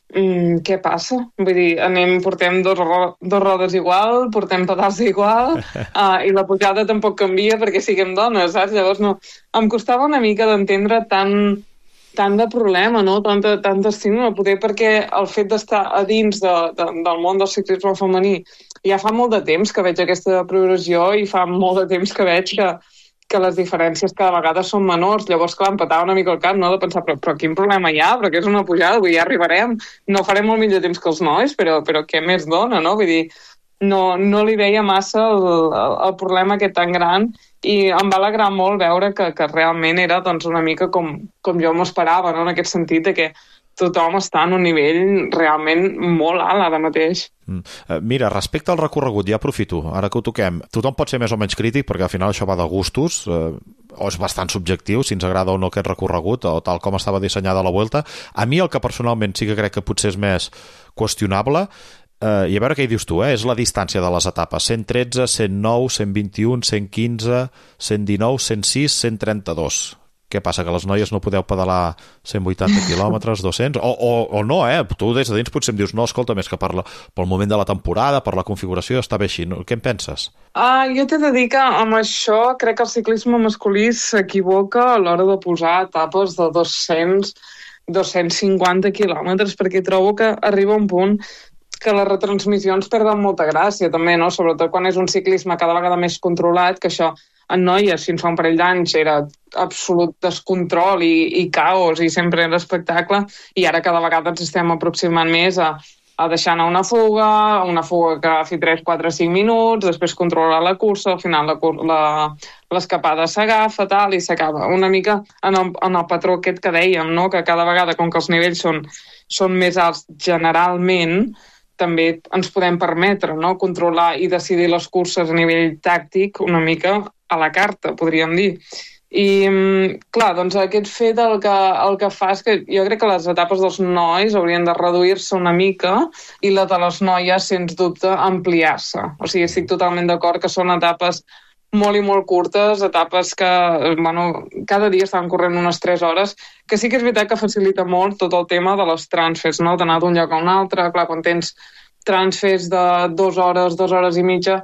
S15: mm, què passa? Vull dir, anem, portem dos, dos rodes igual, portem pedals igual, uh, i la pujada tampoc canvia perquè siguem dones, saps? Llavors, no, em costava una mica d'entendre tant tant de problema, no? tant, de, tant d'estímul, poder perquè el fet d'estar a dins de, de, del món del ciclisme femení ja fa molt de temps que veig aquesta progressió i fa molt de temps que veig que, que les diferències cada vegada són menors. Llavors, clar, em petava una mica el cap, no?, de pensar, però, però quin problema hi ha? Però que és una pujada? Vull dir, ja arribarem. No farem molt millor temps que els nois, però, però què més dona, no? Vull dir, no, no li veia massa el, el, el problema aquest tan gran, i em va alegrar molt veure que, que realment era doncs, una mica com, com jo m'esperava, no? En aquest sentit de que tothom està en un nivell realment molt alt ara mateix.
S3: Mm. Uh, mira, respecte al recorregut, ja aprofito, ara que ho toquem, tothom pot ser més o menys crític, perquè al final això va de gustos, uh, o és bastant subjectiu, si ens agrada o no aquest recorregut, o tal com estava dissenyada la Vuelta. A mi el que personalment sí que crec que potser és més qüestionable, Uh, i a veure què hi dius tu, eh? És la distància de les etapes. cent tretze, cent nou, cent vint-i-un, cent quinze, cent dinou, cent sis, cent trenta-dos. Què passa, que les noies no podeu pedalar cent vuitanta quilòmetres, dos-cents? O, o, o no, eh? Tu des de dins potser em dius, no, escolta, més que per la, pel moment de la temporada, per la configuració, està bé així. No? Què en penses?
S15: Uh, jo t'he de dir que amb això crec que el ciclisme masculí s'equivoca a l'hora de posar etapes de dos-cents, dos-cents cinquanta quilòmetres, perquè trobo que arriba un punt que les retransmissions perden molta gràcia també, no? Sobretot quan és un ciclisme cada vegada més controlat, que això en noies fins fa un parell d'anys era absolut descontrol i, i caos i sempre era espectacle, i ara cada vegada ens estem aproximant més a, a deixar anar una fuga, una fuga que agafi tres, quatre, cinc minuts, després controlar la cursa, al final l'escapada s'agafa, tal, i s'acaba una mica en el, en el patró aquest que dèiem, no? Que cada vegada, com que els nivells són, són més alts generalment, també ens podem permetre, no?, controlar i decidir les curses a nivell tàctic una mica a la carta, podríem dir. I, clar, doncs aquest fet el que, el que fa és que jo crec que les etapes dels nois haurien de reduir-se una mica i la de les noies, sens dubte, ampliar-se. O sigui, estic totalment d'acord que són etapes molt i molt curtes, etapes que, bueno, cada dia estaven corrent unes tres hores, que sí que és veritat que facilita molt tot el tema de les transfers, no?, d'anar d'un lloc a un altre. Clar, quan tens transfers de dues hores, dues hores i mitja,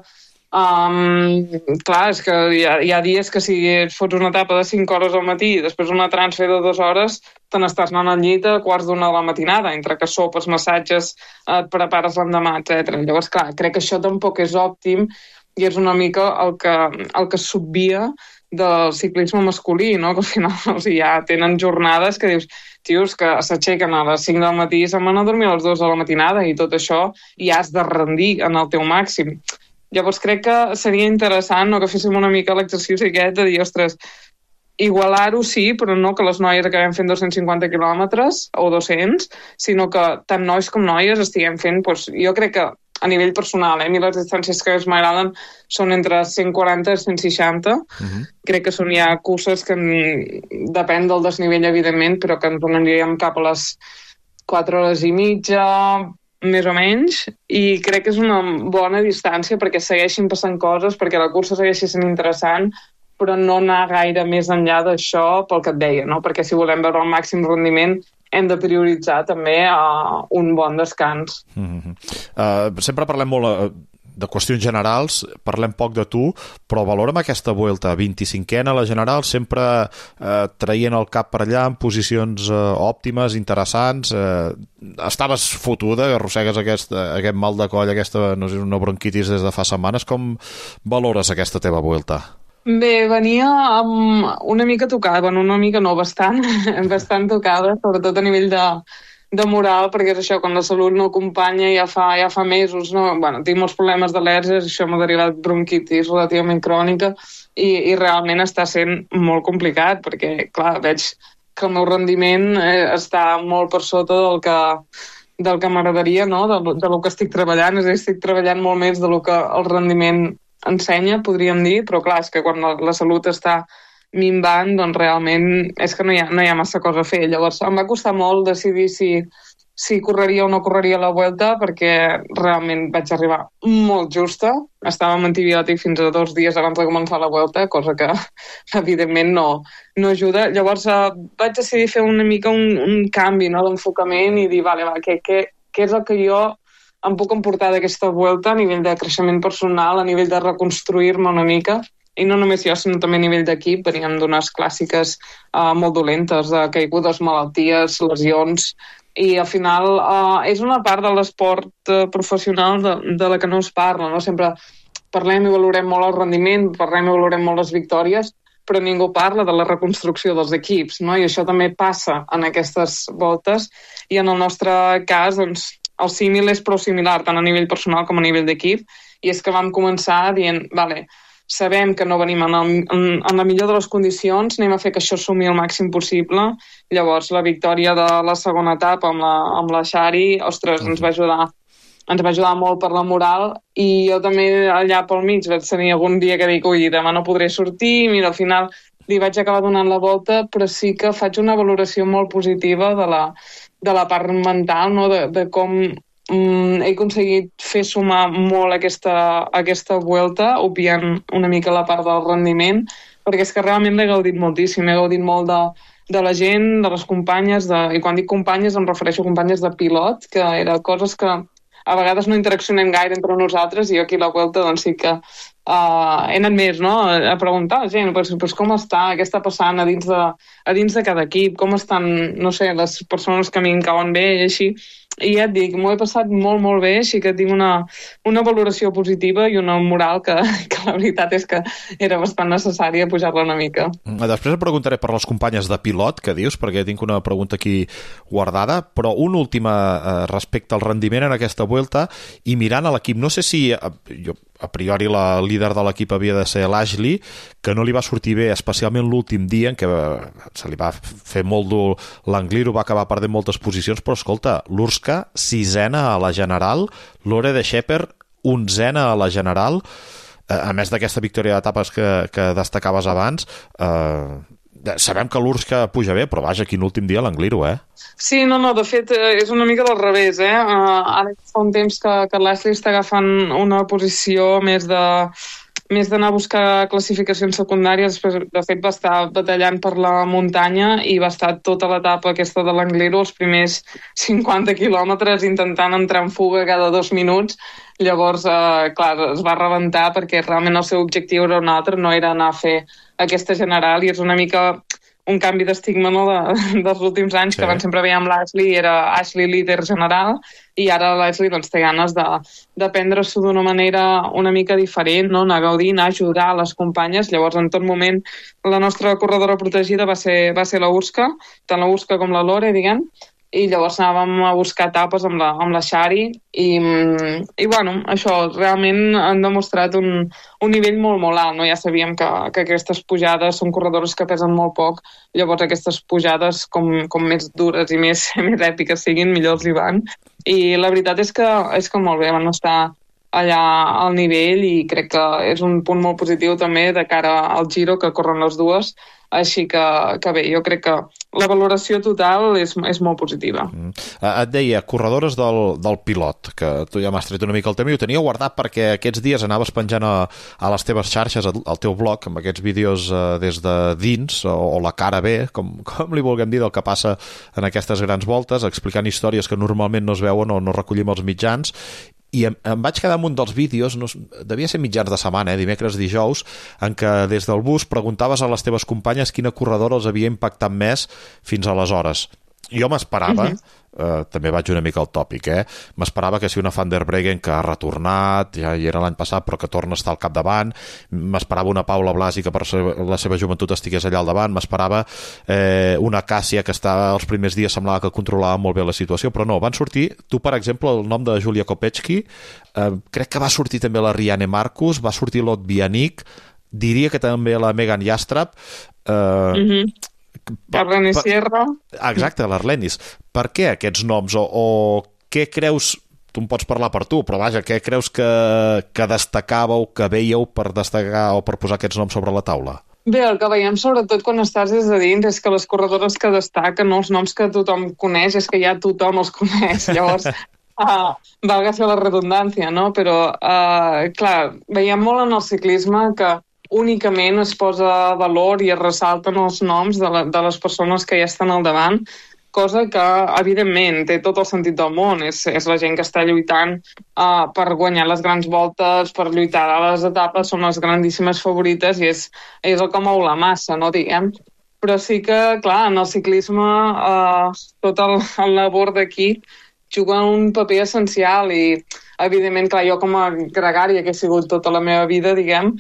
S15: um, clar, és que hi ha, hi ha dies que si fots una etapa de cinc hores al matí i després una transfer de dues hores, te n'estàs anant al llit a quarts d'una de la matinada, entre que sopes, massatges, et prepares l'endemà, etcètera. Llavors, clar, crec que això tampoc és òptim, i és una mica el que, el que s'obvia del ciclisme masculí, no? Que al final, o sigui, ja tenen jornades que dius, tios, que s'aixequen a les cinc del matí i se'n van a dormir a les dues de la matinada, i tot això ja has de rendir en el teu màxim. Llavors crec que seria interessant, no?, que féssim una mica l'exercici aquest de dir, ostres, igualar-ho sí, però no que les noies acabem fent dos-cents cinquanta quilòmetres o dos-cents, sinó que tant nois com noies estiguem fent, doncs, jo crec que a nivell personal, eh? A mi les distàncies que més m'agraden són entre cent quaranta i cent seixanta. Uh-huh. Crec que són ja curses que depèn del desnivell, evidentment, però que ens donaríem cap a les quatre hores i mitja, més o menys, i crec que és una bona distància perquè segueixin passant coses, perquè la cursa segueixi sent interessant, però no anar gaire més enllà d'això pel que et deia, no? Perquè si volem veure el màxim rendiment hem de prioritzar també uh, un bon descans.
S3: Mm-hmm. Uh, sempre parlem molt uh, de qüestions generals, parlem poc de tu, però valora'm aquesta Vuelta, vint-i-cinquena a la general, sempre eh, traient el cap per allà en posicions eh, òptimes, interessants. Eh, estaves fotuda, arrossegues aquest, aquest mal de coll, aquesta, no sé, una bronquitis des de fa setmanes. Com valores aquesta teva Vuelta?
S15: Bé, venia amb una mica tocada, bueno, una mica no, bastant, bastant tocada, sobretot a nivell de, de moral, perquè és això, quan la salut no acompanya ja fa, ja fa mesos, no? Bueno, tinc molts problemes d'al·lèrgies, això m'ha derivat bronquitis relativament crònica i, i realment està sent molt complicat, perquè, clar, veig que el meu rendiment eh, està molt per sota del que, del que m'agradaria, no? De, de lo que estic treballant, és a dir, estic treballant molt més de lo que el rendiment ensenya, podríem dir, però clar, és que quan la, la salut està minvant, doncs realment és que no hi ha, no hi ha massa cosa a fer. Llavors em va costar molt decidir si, si correria o no correria la Vuelta, perquè realment vaig arribar molt justa. Estava amb antibiòtic fins a dos dies abans de començar la Vuelta, cosa que evidentment no, no ajuda. Llavors eh, vaig decidir fer una mica un, un canvi, no?, d'enfocament i dir, vale, va, què, què, què és el que jo em puc emportar d'aquesta Vuelta a nivell de creixement personal, a nivell de reconstruir-me una mica, i no només jo, sinó també a nivell d'equip. Veníem d'unes clàssiques uh, molt dolentes, de caigudes, malalties, lesions, i al final uh, és una part de l'esport uh, professional de, de la que no es parla, no? Sempre parlem i valorem molt el rendiment, parlem i valorem molt les victòries, però ningú parla de la reconstrucció dels equips, no? I això també passa en aquestes voltes, i en el nostre cas, doncs, el símil és prou similar, tant a nivell personal com a nivell d'equip, i és que vam començar dient, vale, sabem que no venim en, el, en, en la millor de les condicions, anem a fer que això sumi el màxim possible. Llavors, la victòria de la segona etapa amb la, amb la Xari, ostres, ens va ajudar ens va ajudar molt per la moral, i jo també allà pel mig vaig tenir algun dia que dic, ui, demà no podré sortir, mira, al final li vaig acabar donant la volta, però sí que faig una valoració molt positiva de la, de la part mental, no? de, de com mm, he aconseguit fer sumar molt aquesta, aquesta Vuelta, obviant una mica la part del rendiment, perquè és que realment l'he gaudit moltíssim, he gaudit molt de, de la gent, de les companyes, de, i quan dic companyes em refereixo a companyes de pilot, que eren coses que a vegades no interaccionem gaire entre nosaltres, i jo aquí a la Vuelta doncs sí que uh, he anat més, no?, a preguntar a la gent, pues, pues, com està, què està passant a dins, de, a dins de cada equip, com estan, no sé, les persones que a mi em cauen bé i així, i ja et dic, m'ho he passat molt, molt bé, així que tinc una, una valoració positiva i una moral que, que la veritat és que era bastant necessària pujar-la una mica.
S3: Després et preguntaré per les companyes de pilot que dius, perquè tinc una pregunta aquí guardada, però una última eh, respecte al rendiment en aquesta Vuelta, i mirant a l'equip, no sé si jo, a priori la líder de l'equip havia de ser l'Ashley, que no li va sortir bé, especialment l'últim dia en què se li va fer molt dur l'Angliru, va acabar perdent moltes posicions, però escolta, l'Urska, sisena a la general, Lore de Schepper, onzena a la general, a més d'aquesta victòria d'etapes que, que destacaves abans, eh, sabem que l'Urska puja bé, però vaja, quin últim dia l'Angliru, eh?
S15: Sí, no, no, de fet és una mica del revés, eh? Uh, ara fa un temps que, que l'Ashley està agafant una posició més de més d'anar a buscar classificacions secundàries. Després, de fet, va estar batallant per la muntanya i va estar tota l'etapa aquesta de l'Angliru, els primers cinquanta quilòmetres, intentant entrar en fuga cada dos minuts. Llavors, eh, clar, es va rebentar perquè realment el seu objectiu era un altre, no era anar a fer aquesta general, i és una mica un canvi d'estigma, no?, de, dels últims anys, sí, que abans sempre veiem l'Ashley, era Ashley líder general, i ara l'Ashley doncs, té ganes de, de prendre-s'ho d'una manera una mica diferent, no?, anar a gaudir, anar a ajudar a les companyes. Llavors, en tot moment, la nostra corredora protegida va ser, va ser la Urska, tant la Urska com la Lore, diguem, i llavors anàvem a buscar etapes amb la, amb la Xari, i, i bueno, això, realment han demostrat un, un nivell molt, molt alt, no? Ja sabíem que, que aquestes pujades són corredores que pesen molt poc, llavors aquestes pujades, com, com més dures i més, més èpiques siguin, millor els hi van, i la veritat és que, és que molt bé, van estar allà al nivell, i crec que és un punt molt positiu també de cara al Giro, que corren les dues. Així que, que bé, jo crec que la valoració total és, és molt positiva.
S3: Mm. Et deia, corredores del, del pilot, que tu ja m'has tret una mica el tema, i ho tenia guardat perquè aquests dies anaves penjant a, a les teves xarxes, al teu blog, amb aquests vídeos eh, des de dins, o, o la cara B, com, com li vulguem dir, del que passa en aquestes grans voltes, explicant històries que normalment no es veuen o no recollim els mitjans, i em, em vaig quedar amb un dels vídeos, no, devia ser mitjans de setmana, eh, dimecres, dijous, en què des del bus preguntaves a les teves companyes quina corredora els havia impactat més fins aleshores. Jo m'esperava, uh-huh. eh, també vaig una mica al tòpic, eh? m'esperava que si una Van der Breggen que ha retornat, ja hi era l'any passat, però que torna a estar al capdavant, m'esperava una Paula Blasi que per la seva joventut estigués allà al davant, m'esperava eh, una Càssia que està, els primers dies semblava que controlava molt bé la situació, però no, van sortir, tu per exemple, el nom de Julia Kopecky, eh, crec que va sortir també la Rianne Marcus, va sortir l'Ot Bianic, diria que també la Megan Jastrab, eh,
S15: uh-huh. L'Arlenis Sierra.
S3: Exacte, l'Arlenis. Per què aquests noms? O, o què creus, tu em pots parlar per tu, però vaja, què creus que, que destacàveu, que veieu per destacar o per posar aquests noms sobre la taula?
S15: Bé, el que veiem sobretot quan estàs des de dins és que les corredores que destaquen, no, els noms que tothom coneix, és que ja tothom els coneix. Llavors, uh, valga fer la redundància, no? Però, uh, clar, veiem molt en el ciclisme que únicament es posa valor i es ressalten els noms de, la, de les persones que ja estan al davant, cosa que, evidentment, té tot el sentit del món. És, és la gent que està lluitant uh, per guanyar les grans voltes, per lluitar a les etapes, són les grandíssimes favorites i és, és el que mou la massa, no diguem. Però sí que, clar, en el ciclisme uh, tot el, el labor d'aquí juga un paper essencial i, evidentment, clar, jo com a gregària que he sigut tota la meva vida, diguem,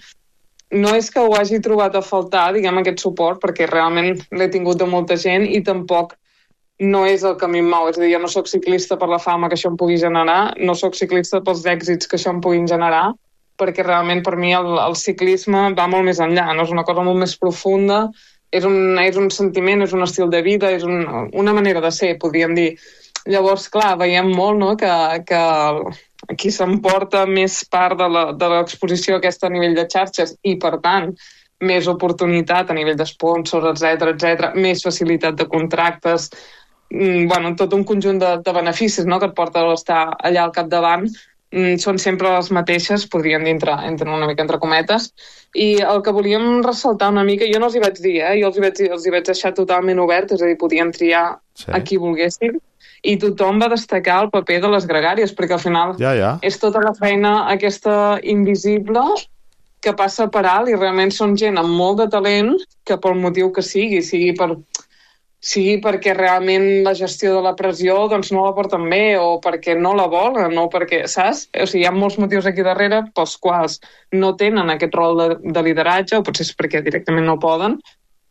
S15: no és que ho hagi trobat a faltar, diguem, aquest suport, perquè realment l'he tingut de molta gent i tampoc no és el que a mi em mou. És a dir, jo no sóc ciclista per la fama que això em pugui generar, no sóc ciclista pels èxits que això em puguin generar, perquè realment per mi el, el ciclisme va molt més enllà, no és una cosa molt més profunda, és un, és un sentiment, és un estil de vida, és un, una manera de ser, podríem dir. Llavors, clar, veiem molt, no?, que, que qui s'emporta més part de l'exposició aquesta a nivell de xarxes i, per tant, més oportunitat a nivell d'esponsors, etcètera, etcètera, més facilitat de contractes, mm, bueno, tot un conjunt de, de beneficis, no?, que et porta a estar allà al capdavant, mm, són sempre les mateixes, podríem dir entre, entre una mica entre cometes, i el que volíem ressaltar una mica, jo no els hi vaig dir, eh? jo els hi vaig, els hi vaig deixar totalment obert, és a dir, podien triar sí. a qui volguessin, i tothom va destacar el paper de les gregàries, perquè al final
S3: ja, ja.
S15: és tota la feina aquesta invisible que passa per alt i realment són gent amb molt de talent que pel motiu que sigui, sigui, per, sigui perquè realment la gestió de la pressió doncs, no la porten bé o perquè no la volen, no perquè, saps? O sigui, hi ha molts motius aquí darrere pels quals no tenen aquest rol de, de lideratge o potser és perquè directament no poden,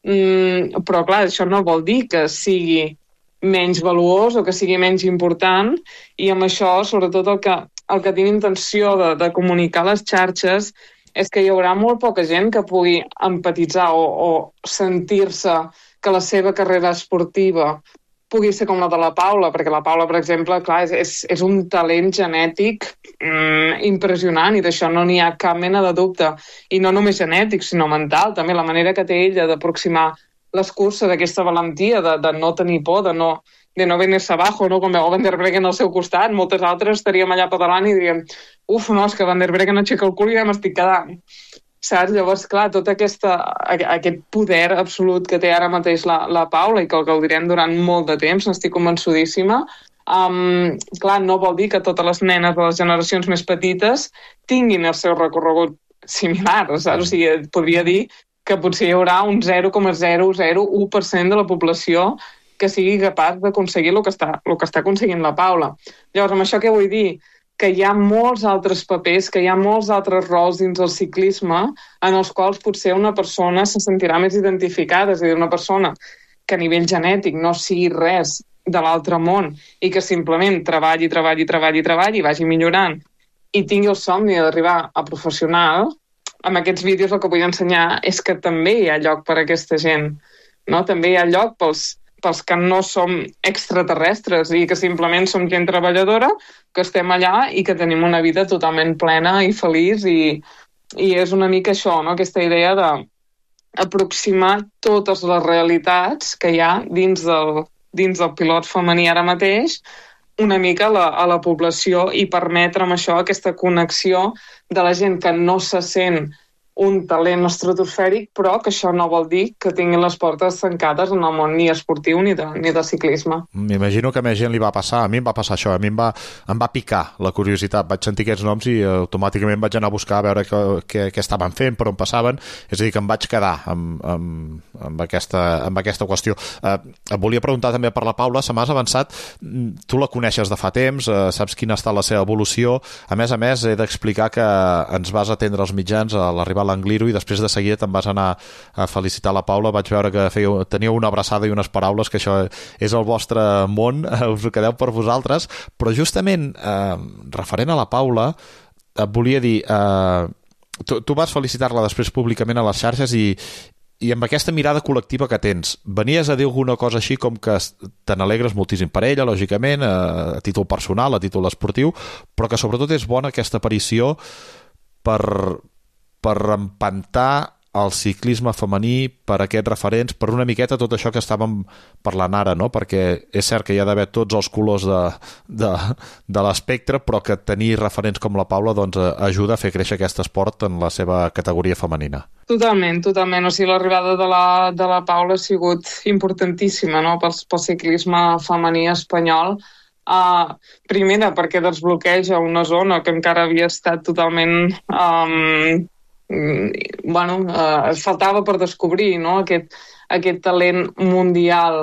S15: mm, però clar, això no vol dir que sigui menys valuós o que sigui menys important i amb això, sobretot el que, el que tinc intenció de, de comunicar a les xarxes és que hi haurà molt poca gent que pugui empatitzar o, o sentir-se que la seva carrera esportiva pugui ser com la de la Paula, perquè la Paula, per exemple, clar, és, és, és un talent genètic mm, impressionant i d'això no n'hi ha cap mena de dubte. I no només genètic, sinó mental, també la manera que té ella d'aproximar les curses, d'aquesta valentia, de, de no tenir por, de no, de no venir-se abajo, no? Com veu Van der Breggen al seu costat, moltes altres estaríem allà pedalant i diríem uf, no, és que Van der Breggen aixeca el cul i ja m'estic quedant. Saps? Llavors, clar, tot aquesta, aquest poder absolut que té ara mateix la, la Paula i que el gaudirem durant molt de temps, n'estic convençudíssima, um, clar, no vol dir que totes les nenes de les generacions més petites tinguin el seu recorregut similar, saps? O sigui, podria dir que potser hi haurà un zero coma zero zero u per cent de la població que sigui capaç d'aconseguir el que està, el que està aconseguint la Paula. Llavors, amb això què vull dir? Que hi ha molts altres papers, que hi ha molts altres rols dins del ciclisme en els quals potser una persona se sentirà més identificada, és a dir, una persona que a nivell genètic no sigui res de l'altre món i que simplement treballi, treballi, treballi, treballi i vagi millorant i tingui el somni d'arribar a professional. Amb aquests vídeos el que vull ensenyar és que també hi ha lloc per a aquesta gent, no? També hi ha lloc pels, pels que no som extraterrestres i que simplement som gent treballadora, que estem allà i que tenim una vida totalment plena i feliç i, i és una mica això, no? Aquesta idea d'aproximar totes les realitats que hi ha dins del, dins del pilot femení ara mateix una mica a la, a la població i permetre amb això aquesta connexió de la gent que no se sent un talent estratosfèric, però que això no vol dir que tinguin les portes tancades en el món ni esportiu ni de, ni de ciclisme.
S3: M'imagino que a més gent li va passar, a mi em va passar això, a mi em va, em va picar la curiositat, vaig sentir aquests noms i automàticament vaig anar a buscar a veure què, què, què estaven fent, per on passaven, és a dir, que em vaig quedar amb, amb, amb, aquesta, amb aquesta qüestió. Eh, et volia preguntar també per la Paula, se m'has avançat, tu la coneixes de fa temps, eh, saps quina ha estat la seva evolució, a més a més he d'explicar que ens vas atendre als mitjans a l'arribar a l'Angliru i després de seguida te'n vas anar a felicitar la Paula, vaig veure que fèieu, teníeu una abraçada i unes paraules, que això és el vostre món, us ho quedeu per vosaltres, però justament eh, referent a la Paula et volia dir, eh, tu, tu vas felicitar-la després públicament a les xarxes i, i amb aquesta mirada col·lectiva que tens, venies a dir alguna cosa així com que te n'alegres moltíssim per ella, lògicament, a títol personal, a títol esportiu, però que sobretot és bona aquesta aparició per, per empantar el ciclisme femení, per aquests referents, per una miqueta tot això que estàvem parlant ara, no? Perquè és cert que hi ha d'haver tots els colors de, de, de l'espectre, però que tenir referents com la Paula doncs, ajuda a fer créixer aquest esport en la seva categoria femenina.
S15: Totalment, totalment. O sigui, l'arribada de la, de la Paula ha sigut importantíssima, no?, pel, pel ciclisme femení espanyol. Uh, primera, perquè desbloqueja una zona que encara havia estat totalment... Um, bueno, uh, faltava per descobrir, no?, aquest, aquest talent mundial,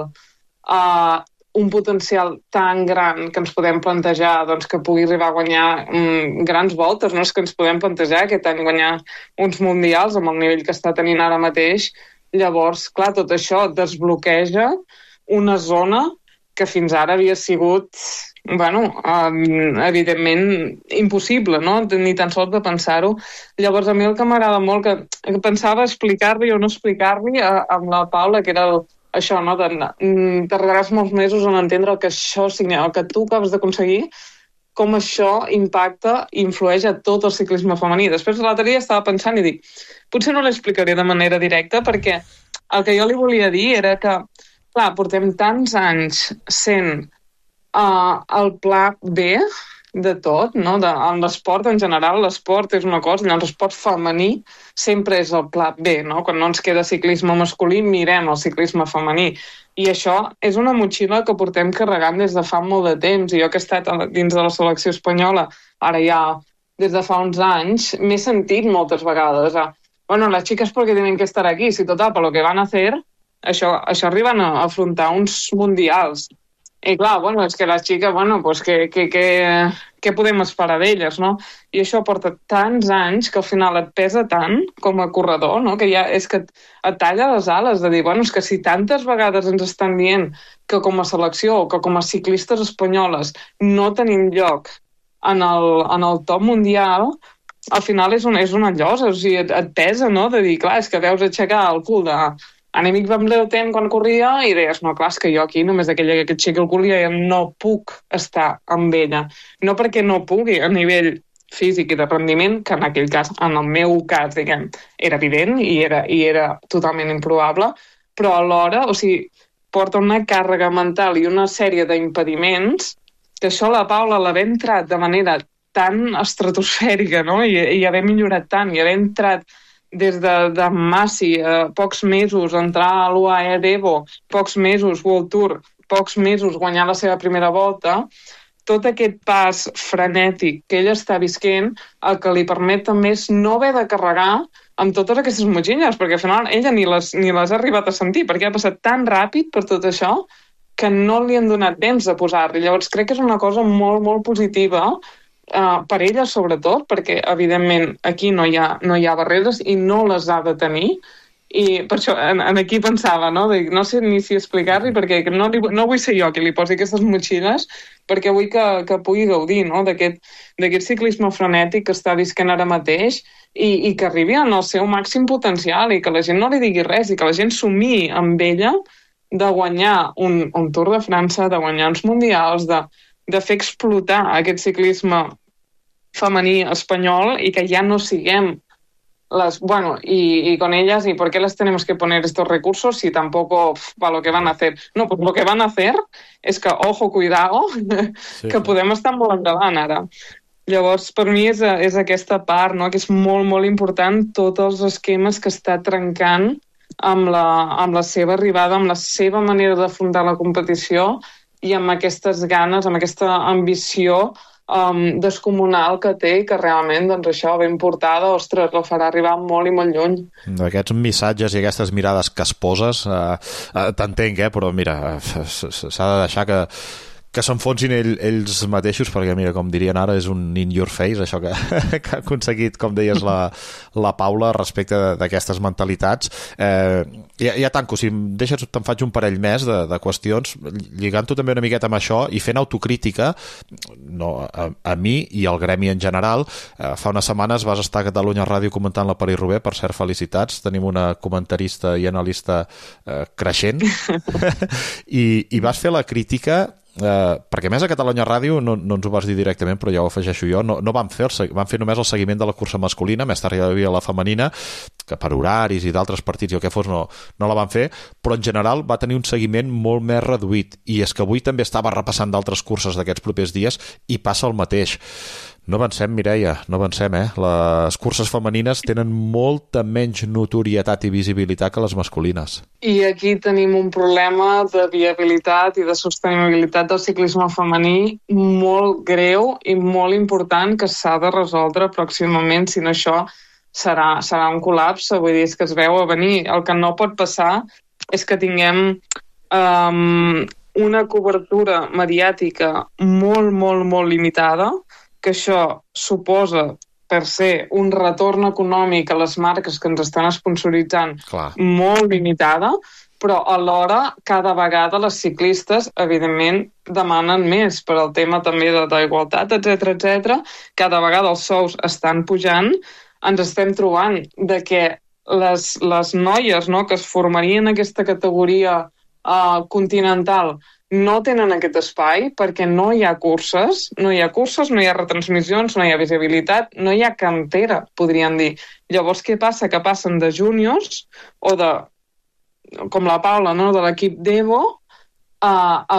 S15: uh, un potencial tan gran que ens podem plantejar doncs, que pugui arribar a guanyar um, grans voltes, no? És que ens podem plantejar aquest any guanyar uns mundials amb el nivell que està tenint ara mateix. Llavors, clar, tot això desbloqueja una zona que fins ara havia sigut, bueno, um, evidentment impossible, no?, ni tan sols de pensar-ho. Llavors, a mi el que m'agrada molt, que, que pensava explicar-li o no explicar-li amb la Paula, que era el, això, no?, de, tardaràs molts mesos en entendre el que això significa, el que tu acabes d'aconseguir, com això impacta i influeix a tot el ciclisme femení. Després, l'altre dia estava pensant i dic, potser no l'explicaré de manera directa, perquè el que jo li volia dir era que, clar, portem tants anys sent uh, el pla B de tot, no? De, en l'esport en general, l'esport és una cosa, en l'esport femení sempre és el pla B, no? Quan no ens queda ciclisme masculí, mirem el ciclisme femení. I això és una motxilla que portem carregant des de fa molt de temps, i jo que he estat dins de la selecció espanyola, ara ja des de fa uns anys, m'he sentit moltes vegades, eh? Bueno, las chicas porque tienen que estar aquí, si total, per lo que van a hacer, Això, això arriben a afrontar uns mundials. I clar, bueno, és que les xiques, bueno, pues que, que, que, què podem esperar d'elles, no? I això porta tants anys que al final et pesa tant com a corredor, no? Que ja és que et, et talla les ales de dir, bueno, és que si tantes vegades ens estan dient que com a selecció o que com a ciclistes espanyoles no tenim lloc en el, en el top mundial, al final és, un, és una llosa, o sigui, et, et pesa, no? De dir, clar, és que veus aixecar el cul de... Enemic Van Vleuten quan corria i deies, no, clar, és que jo aquí només d'aquella que aixequi el cul ja no puc estar amb ella. No perquè no pugui a nivell físic i de rendiment, que en aquell cas, en el meu cas, diguem, era evident i era, i era totalment improbable, però alhora, o sigui, porta una càrrega mental i una sèrie d'impediments que això la Paula l'haver entrat de manera tan estratosfèrica, no? I, i haver millorat tant, i haver entrat des de, de Massi, eh, pocs mesos, entrar a l'U A E d'Evo, pocs mesos, World Tour, pocs mesos, guanyar la seva primera volta, tot aquest pas frenètic que ella està visquent, el que li permet també és no haver de carregar amb totes aquestes motxilles, perquè al final ella ni les, ni les ha arribat a sentir, perquè ha passat tan ràpid per tot això que no li han donat temps de posar-li. Llavors crec que és una cosa molt, molt positiva, Uh, per ella sobretot, perquè evidentment aquí no hi ha, no hi ha barreres i no les ha de tenir, i per això en, en aquí pensava, no? De, no sé ni si explicar-li, perquè no, li, no vull ser jo qui li posi aquestes motxilles, perquè vull que, que pugui gaudir, no? d'aquest ciclisme frenètic que està visquent ara mateix i, i que arribi en el seu màxim potencial i que la gent no li digui res i que la gent somiï amb ella de guanyar un, un Tour de França, de guanyar uns mundials, de de fer explotar aquest ciclisme femení espanyol i que ja no siguem las, bueno, y, y con ellas, ¿y por qué les tenemos que poner estos recursos si tampoco para lo que van a hacer? No, pues lo que van a hacer és que, ojo, cuidado, sí, que podem estar molt endavant ara. Llavors, per mi és, és aquesta part, no? Que és molt, molt important tots els esquemes que està trencant amb la, amb la seva arribada, amb la seva manera d'afrontar la competició i amb aquestes ganes, amb aquesta ambició um, descomunal que té i que realment, doncs això, ben portada, ostres, la farà arribar molt i molt lluny.
S3: Aquests missatges i aquestes mirades que es poses, eh, eh, t'entenc, eh, però mira, s'ha de deixar que que s'enfonsin ell, ells mateixos, perquè mira, com dirien ara, és un in your face, això que, que ha aconseguit, com deies, la, la Paula respecte d'aquestes mentalitats. Eh, ja, ja tanco, si em deixes, te'n faig un parell més de, de qüestions, lligant-ho també una miqueta amb això i fent autocrítica, no, a, a mi i al gremi en general. Eh, fa unes setmanes vas estar a Catalunya Ràdio comentant la París-Roubaix, per cert, felicitats, tenim una comentarista i analista eh, creixent, I, i vas fer la crítica. Uh, perquè més a Catalunya Ràdio no, no ens ho vas dir directament, però ja ho afegeixo jo, no, no van, fer el, van fer només el seguiment de la cursa masculina, més tard hi havia la femenina, que per horaris i d'altres partits i el que fos no, no la van fer, però en general va tenir un seguiment molt més reduït, i és que avui també estava repassant d'altres curses d'aquests propers dies i passa el mateix. No avancem, Mireia, no avancem, eh? Les curses femenines tenen molta menys notorietat i visibilitat que les masculines.
S15: I aquí tenim un problema de viabilitat i de sostenibilitat del ciclisme femení molt greu i molt important que s'ha de resoldre pròximament, si no això serà, serà un col·lapse, vull dir, és que es veu a venir. El que no pot passar és que tinguem um, una cobertura mediàtica molt, molt, molt limitada, que això suposa per ser un retorn econòmic a les marques que ens estan sponsoritzant Clar. molt limitada, però alhora cada vegada les ciclistes evidentment demanen més per al tema també d'igualtat, etcètera, etcètera. Cada vegada els sous estan pujant, ens estem trobant de que les, les noies, no, que es formarien en aquesta categoria uh, continental no tenen aquest espai perquè no hi ha curses, no hi ha curses, no hi ha retransmissions, no hi ha visibilitat, no hi ha cantera, podríem dir. Llavors, què passa? Que passen de júniors o de, com la Paula, no, de l'equip d'Evo, a, a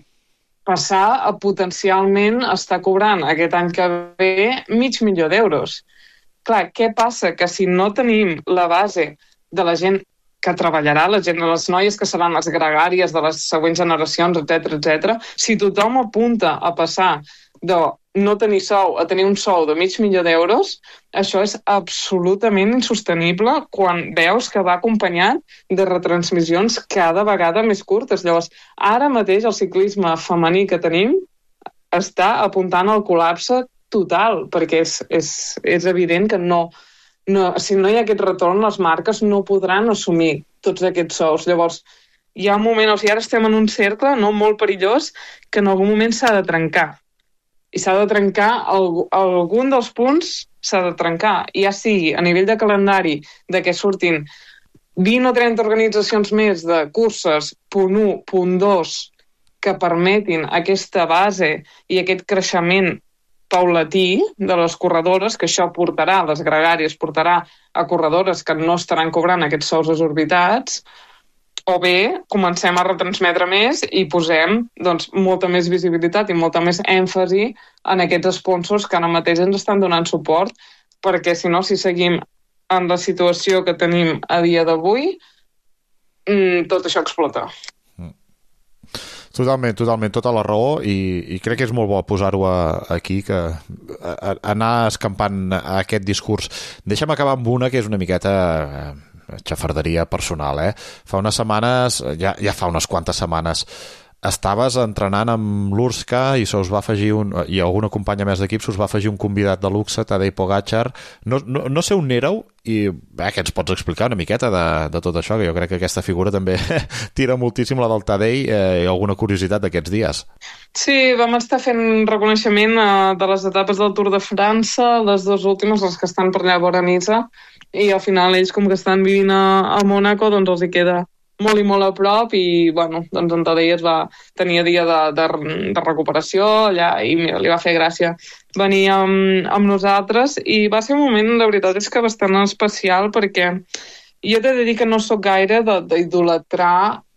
S15: passar a potencialment estar cobrant aquest any que ve mig milió d'euros. Clar, què passa? Que si no tenim la base de la gent que treballarà, la gent, les noies que seran les gregàries de les següents generacions, etcètera, etcètera. Si tothom apunta a passar de no tenir sou a tenir un sou de mig milió d'euros, això és absolutament insostenible quan veus que va acompanyat de retransmissions cada vegada més curtes. Llavors, ara mateix el ciclisme femení que tenim està apuntant al col·lapse total, perquè és, és, és evident que no... No, si no hi ha aquest retorn, les marques no podran assumir tots aquests sous. Llavors, hi ha un moment, o sigui, ara estem en un cercle no, molt perillós que en algun moment s'ha de trencar. I s'ha de trencar, alg algun dels punts s'ha de trencar, ja sigui a nivell de calendari, de que surtin vint o trenta organitzacions més de curses, punt u, punt dos, que permetin aquesta base i aquest creixement paulatí de les corredores, que això portarà, les gregàries portarà a corredores que no estaran cobrant aquests sous exorbitats, o bé comencem a retransmetre més i posem doncs, molta més visibilitat i molta més èmfasi en aquests sponsors que ara mateix ens estan donant suport, perquè si no, si seguim en la situació que tenim a dia d'avui, tot això explota.
S3: Totalment, totalment, tota la raó, i, i crec que és molt bo posar-ho aquí, que a, a, anar escampant aquest discurs. Deixa'm acabar amb una que és una miqueta eh, xafarderia personal, eh? Fa unes setmanes, ja, ja fa unes quantes setmanes, estaves entrenant amb l'Urska i se us va afegir un, i alguna companya més d'equip se us va afegir un convidat de luxe, Tadej Pogačar. No, no, no sé on éreu i bé, que ens pots explicar una miqueta de, de tot això, que jo crec que aquesta figura també tira moltíssim, la del Tadej, eh, i alguna curiositat d'aquests dies.
S15: Sí, vam estar fent reconeixement eh, de les etapes del Tour de França, les dues últimes, les que estan per allà a vora Niça, i al final ells, com que estan vivint a, a Mònaco, doncs els hi queda molt i molt a prop, i bueno, doncs en Tadej es va tenir dia de, de, de recuperació allà i mira, li va fer gràcia venir amb, amb nosaltres, i va ser un moment, la veritat és que bastant especial, perquè jo t'he de dir que no sóc gaire d'idolatrar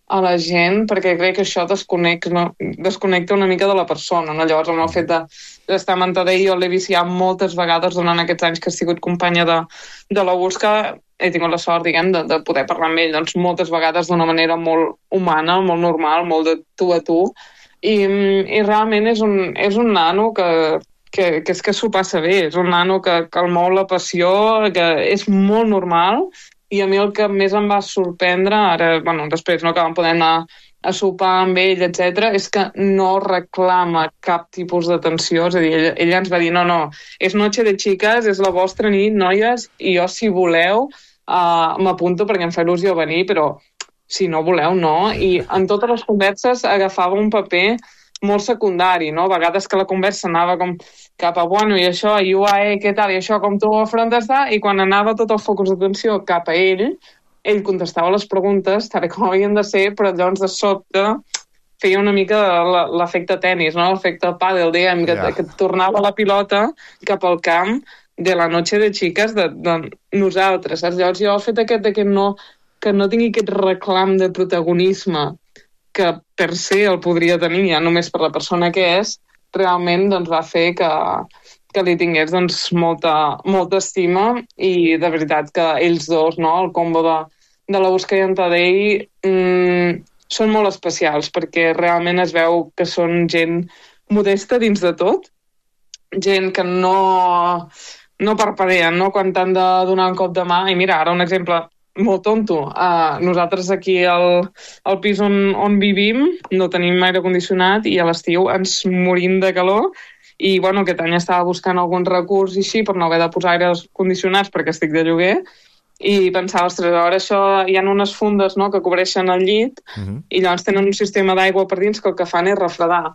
S15: a la gent, perquè crec que això desconnecta, no? desconnecta una mica de la persona, no? Llavors, amb el fet d'estar amb en Tadei, jo l'he viciat moltes vegades durant aquests anys que he sigut companya de, de la U S C A, he tingut la sort, diguem, de, de poder parlar amb ell doncs, moltes vegades d'una manera molt humana, molt normal, molt de tu a tu, i, i realment és un, és un nano que, que, que és que s'ho passa bé, és un nano que, que el mou la passió, que és molt normal. I a mi el que més em va sorprendre, ara, bueno, després no, que vam poder anar a sopar amb ell, etcètera, és que no reclama cap tipus d'atenció. És a dir, ell, ell ens va dir, no, no, és noche de chicas, és la vostra nit, noies, i jo, si voleu, uh, m'apunto perquè em fa il·lusió venir, però si no voleu, no. I en totes les converses agafava un paper molt secundari, no? A vegades que la conversa anava com cap a, bueno, i això, i U A E, què tal, i això, com tu ho afrontes, i quan anava tot el focus d'atenció cap a ell, ell contestava les preguntes tal com havien de ser, però llavors de sobte feia una mica l'efecte tennis, no? L'efecte pàdel, diguem, que, yeah. que tornava la pilota cap al camp de la noche de chicas de, de nosaltres, saps? Llavors jo el fet aquest de que no, que no tingui aquest reclam de protagonisme que per se el podria tenir ja només per la persona que és, realment doncs, va fer que, que li tingués doncs, molta, molta estima i de veritat que ells dos, no, el combo de, de la U S C A i en Tadei, mmm, són molt especials perquè realment es veu que són gent modesta dins de tot, gent que no, no parpadeen, no? Quan t'han de donar un cop de mà. I mira, ara un exemple molt tonto. Uh, nosaltres aquí al, al pis on, on vivim no tenim aire condicionat i a l'estiu ens morim de calor i bueno, aquest any estava buscant algun recurs i així per no haver de posar aires condicionats perquè estic de lloguer i pensava, ostres, ara això hi ha unes fundes, no?, que cobreixen el llit uh-huh. i llavors tenen un sistema d'aigua per dins que el que fan és refredar.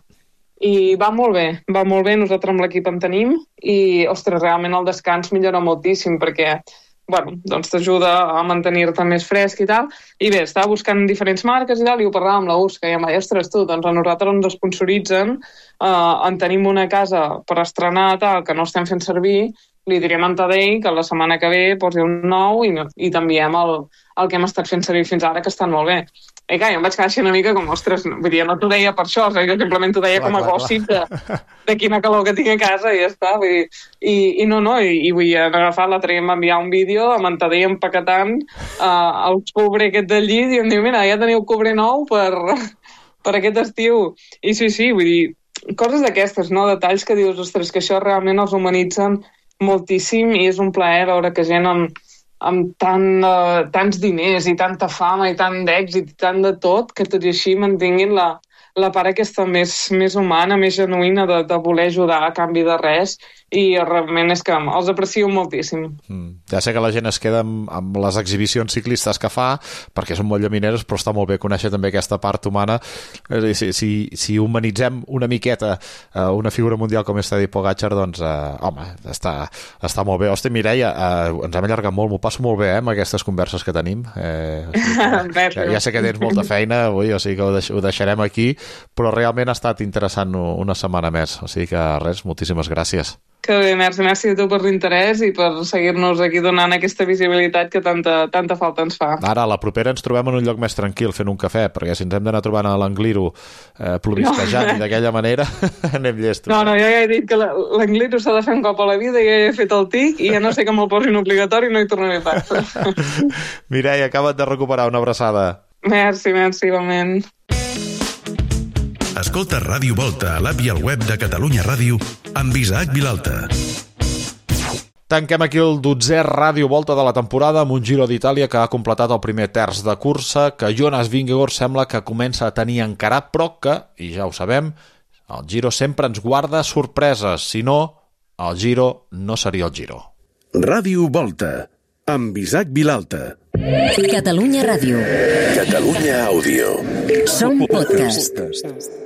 S15: I va molt bé, va molt bé, nosaltres amb l'equip en tenim i, ostres, realment el descans millora moltíssim perquè bueno, doncs t'ajuda a mantenir-te més fresc i tal. I bé, estava buscant diferents marques i tal, i ho parlàvem amb la U S C A, i em va dir, ostres, tu, doncs a nosaltres ens sponsoritzen, eh, en tenim una casa per estrenar tal, que no estem fent servir, li direm a en Tadei que la setmana que ve posi un nou i, i t'enviem el, el que hem estat fent servir fins ara, que estan molt bé. I clar, jo em vaig quedar així una mica com, ostres, no, vull dir, no t'ho deia per això, o sigui, jo simplement t'ho deia clar, com a gòssip de, de quina calor que tinc a casa i ja està. Vull dir, i, i no, no, i, i vull dir, hem agafat, l'altre dia em va enviar un vídeo amb en Tadei empaquetant uh, el cobre aquest del llit i em diu, mira, ja teniu cobre nou per, per aquest estiu. I sí, sí, vull dir, coses d'aquestes, no? Detalls que dius, ostres, que això realment els humanitzen moltíssim i és un plaer veure que gent amb amb tant, uh, tants diners i tanta fama i tant d'èxit i tant de tot, que tot i així mantinguin la, la part aquesta més, més humana, més genuïna de, de voler ajudar a canvi de res i realment és que els aprecio moltíssim.
S3: Mm. Ja sé que la gent es queda amb, amb les exhibicions ciclistes que fa perquè són molt llamineres, però està molt bé conèixer també aquesta part humana. És a dir, si, si, si humanitzem una miqueta uh, una figura mundial com és Tadej Pogačar, doncs, uh, home, està, està molt bé. Hosti, Mireia, uh, ens hem allargat molt, m'ho passo molt bé eh, amb aquestes converses que tenim. Eh, o sigui, que, ja, ja sé que tens molta feina avui, o sigui que ho, deix, ho deixarem aquí, però realment ha estat interessant una setmana més. O sigui que res, moltíssimes gràcies.
S15: Que bé, merci, merci a tu per l'interès i per seguir-nos aquí donant aquesta visibilitat que tanta, tanta falta ens fa.
S3: Ara, a la propera ens trobem en un lloc més tranquil fent un cafè, perquè si ens hem d'anar trobant a l'Angliru eh, plovisquejant no. i d'aquella manera anem llestos.
S15: No, no, jo ja he dit que l'Angliru s'ha de fer un cop a la vida, ja he fet el tic i ja no sé que me'l posin obligatori i no hi tornaré pas.
S3: Mireia, acaba't de recuperar, una abraçada.
S15: Merci, merci, igualment.
S2: Escolta Ràdio Volta a l'app i al web de Catalunya Ràdio amb Isaac Vilalta.
S3: Tanquem aquí el dotzè Ràdio Volta de la temporada amb un Giro d'Itàlia que ha completat el primer terç de cursa, que Jonas Vingegaard sembla que comença a tenir encara, però que, i ja ho sabem, el Giro sempre ens guarda sorpreses. Si no, el Giro no seria el Giro.
S2: Ràdio Volta amb Isaac Vilalta.
S1: Catalunya Ràdio.
S2: Catalunya Àudio.
S1: Som podcast.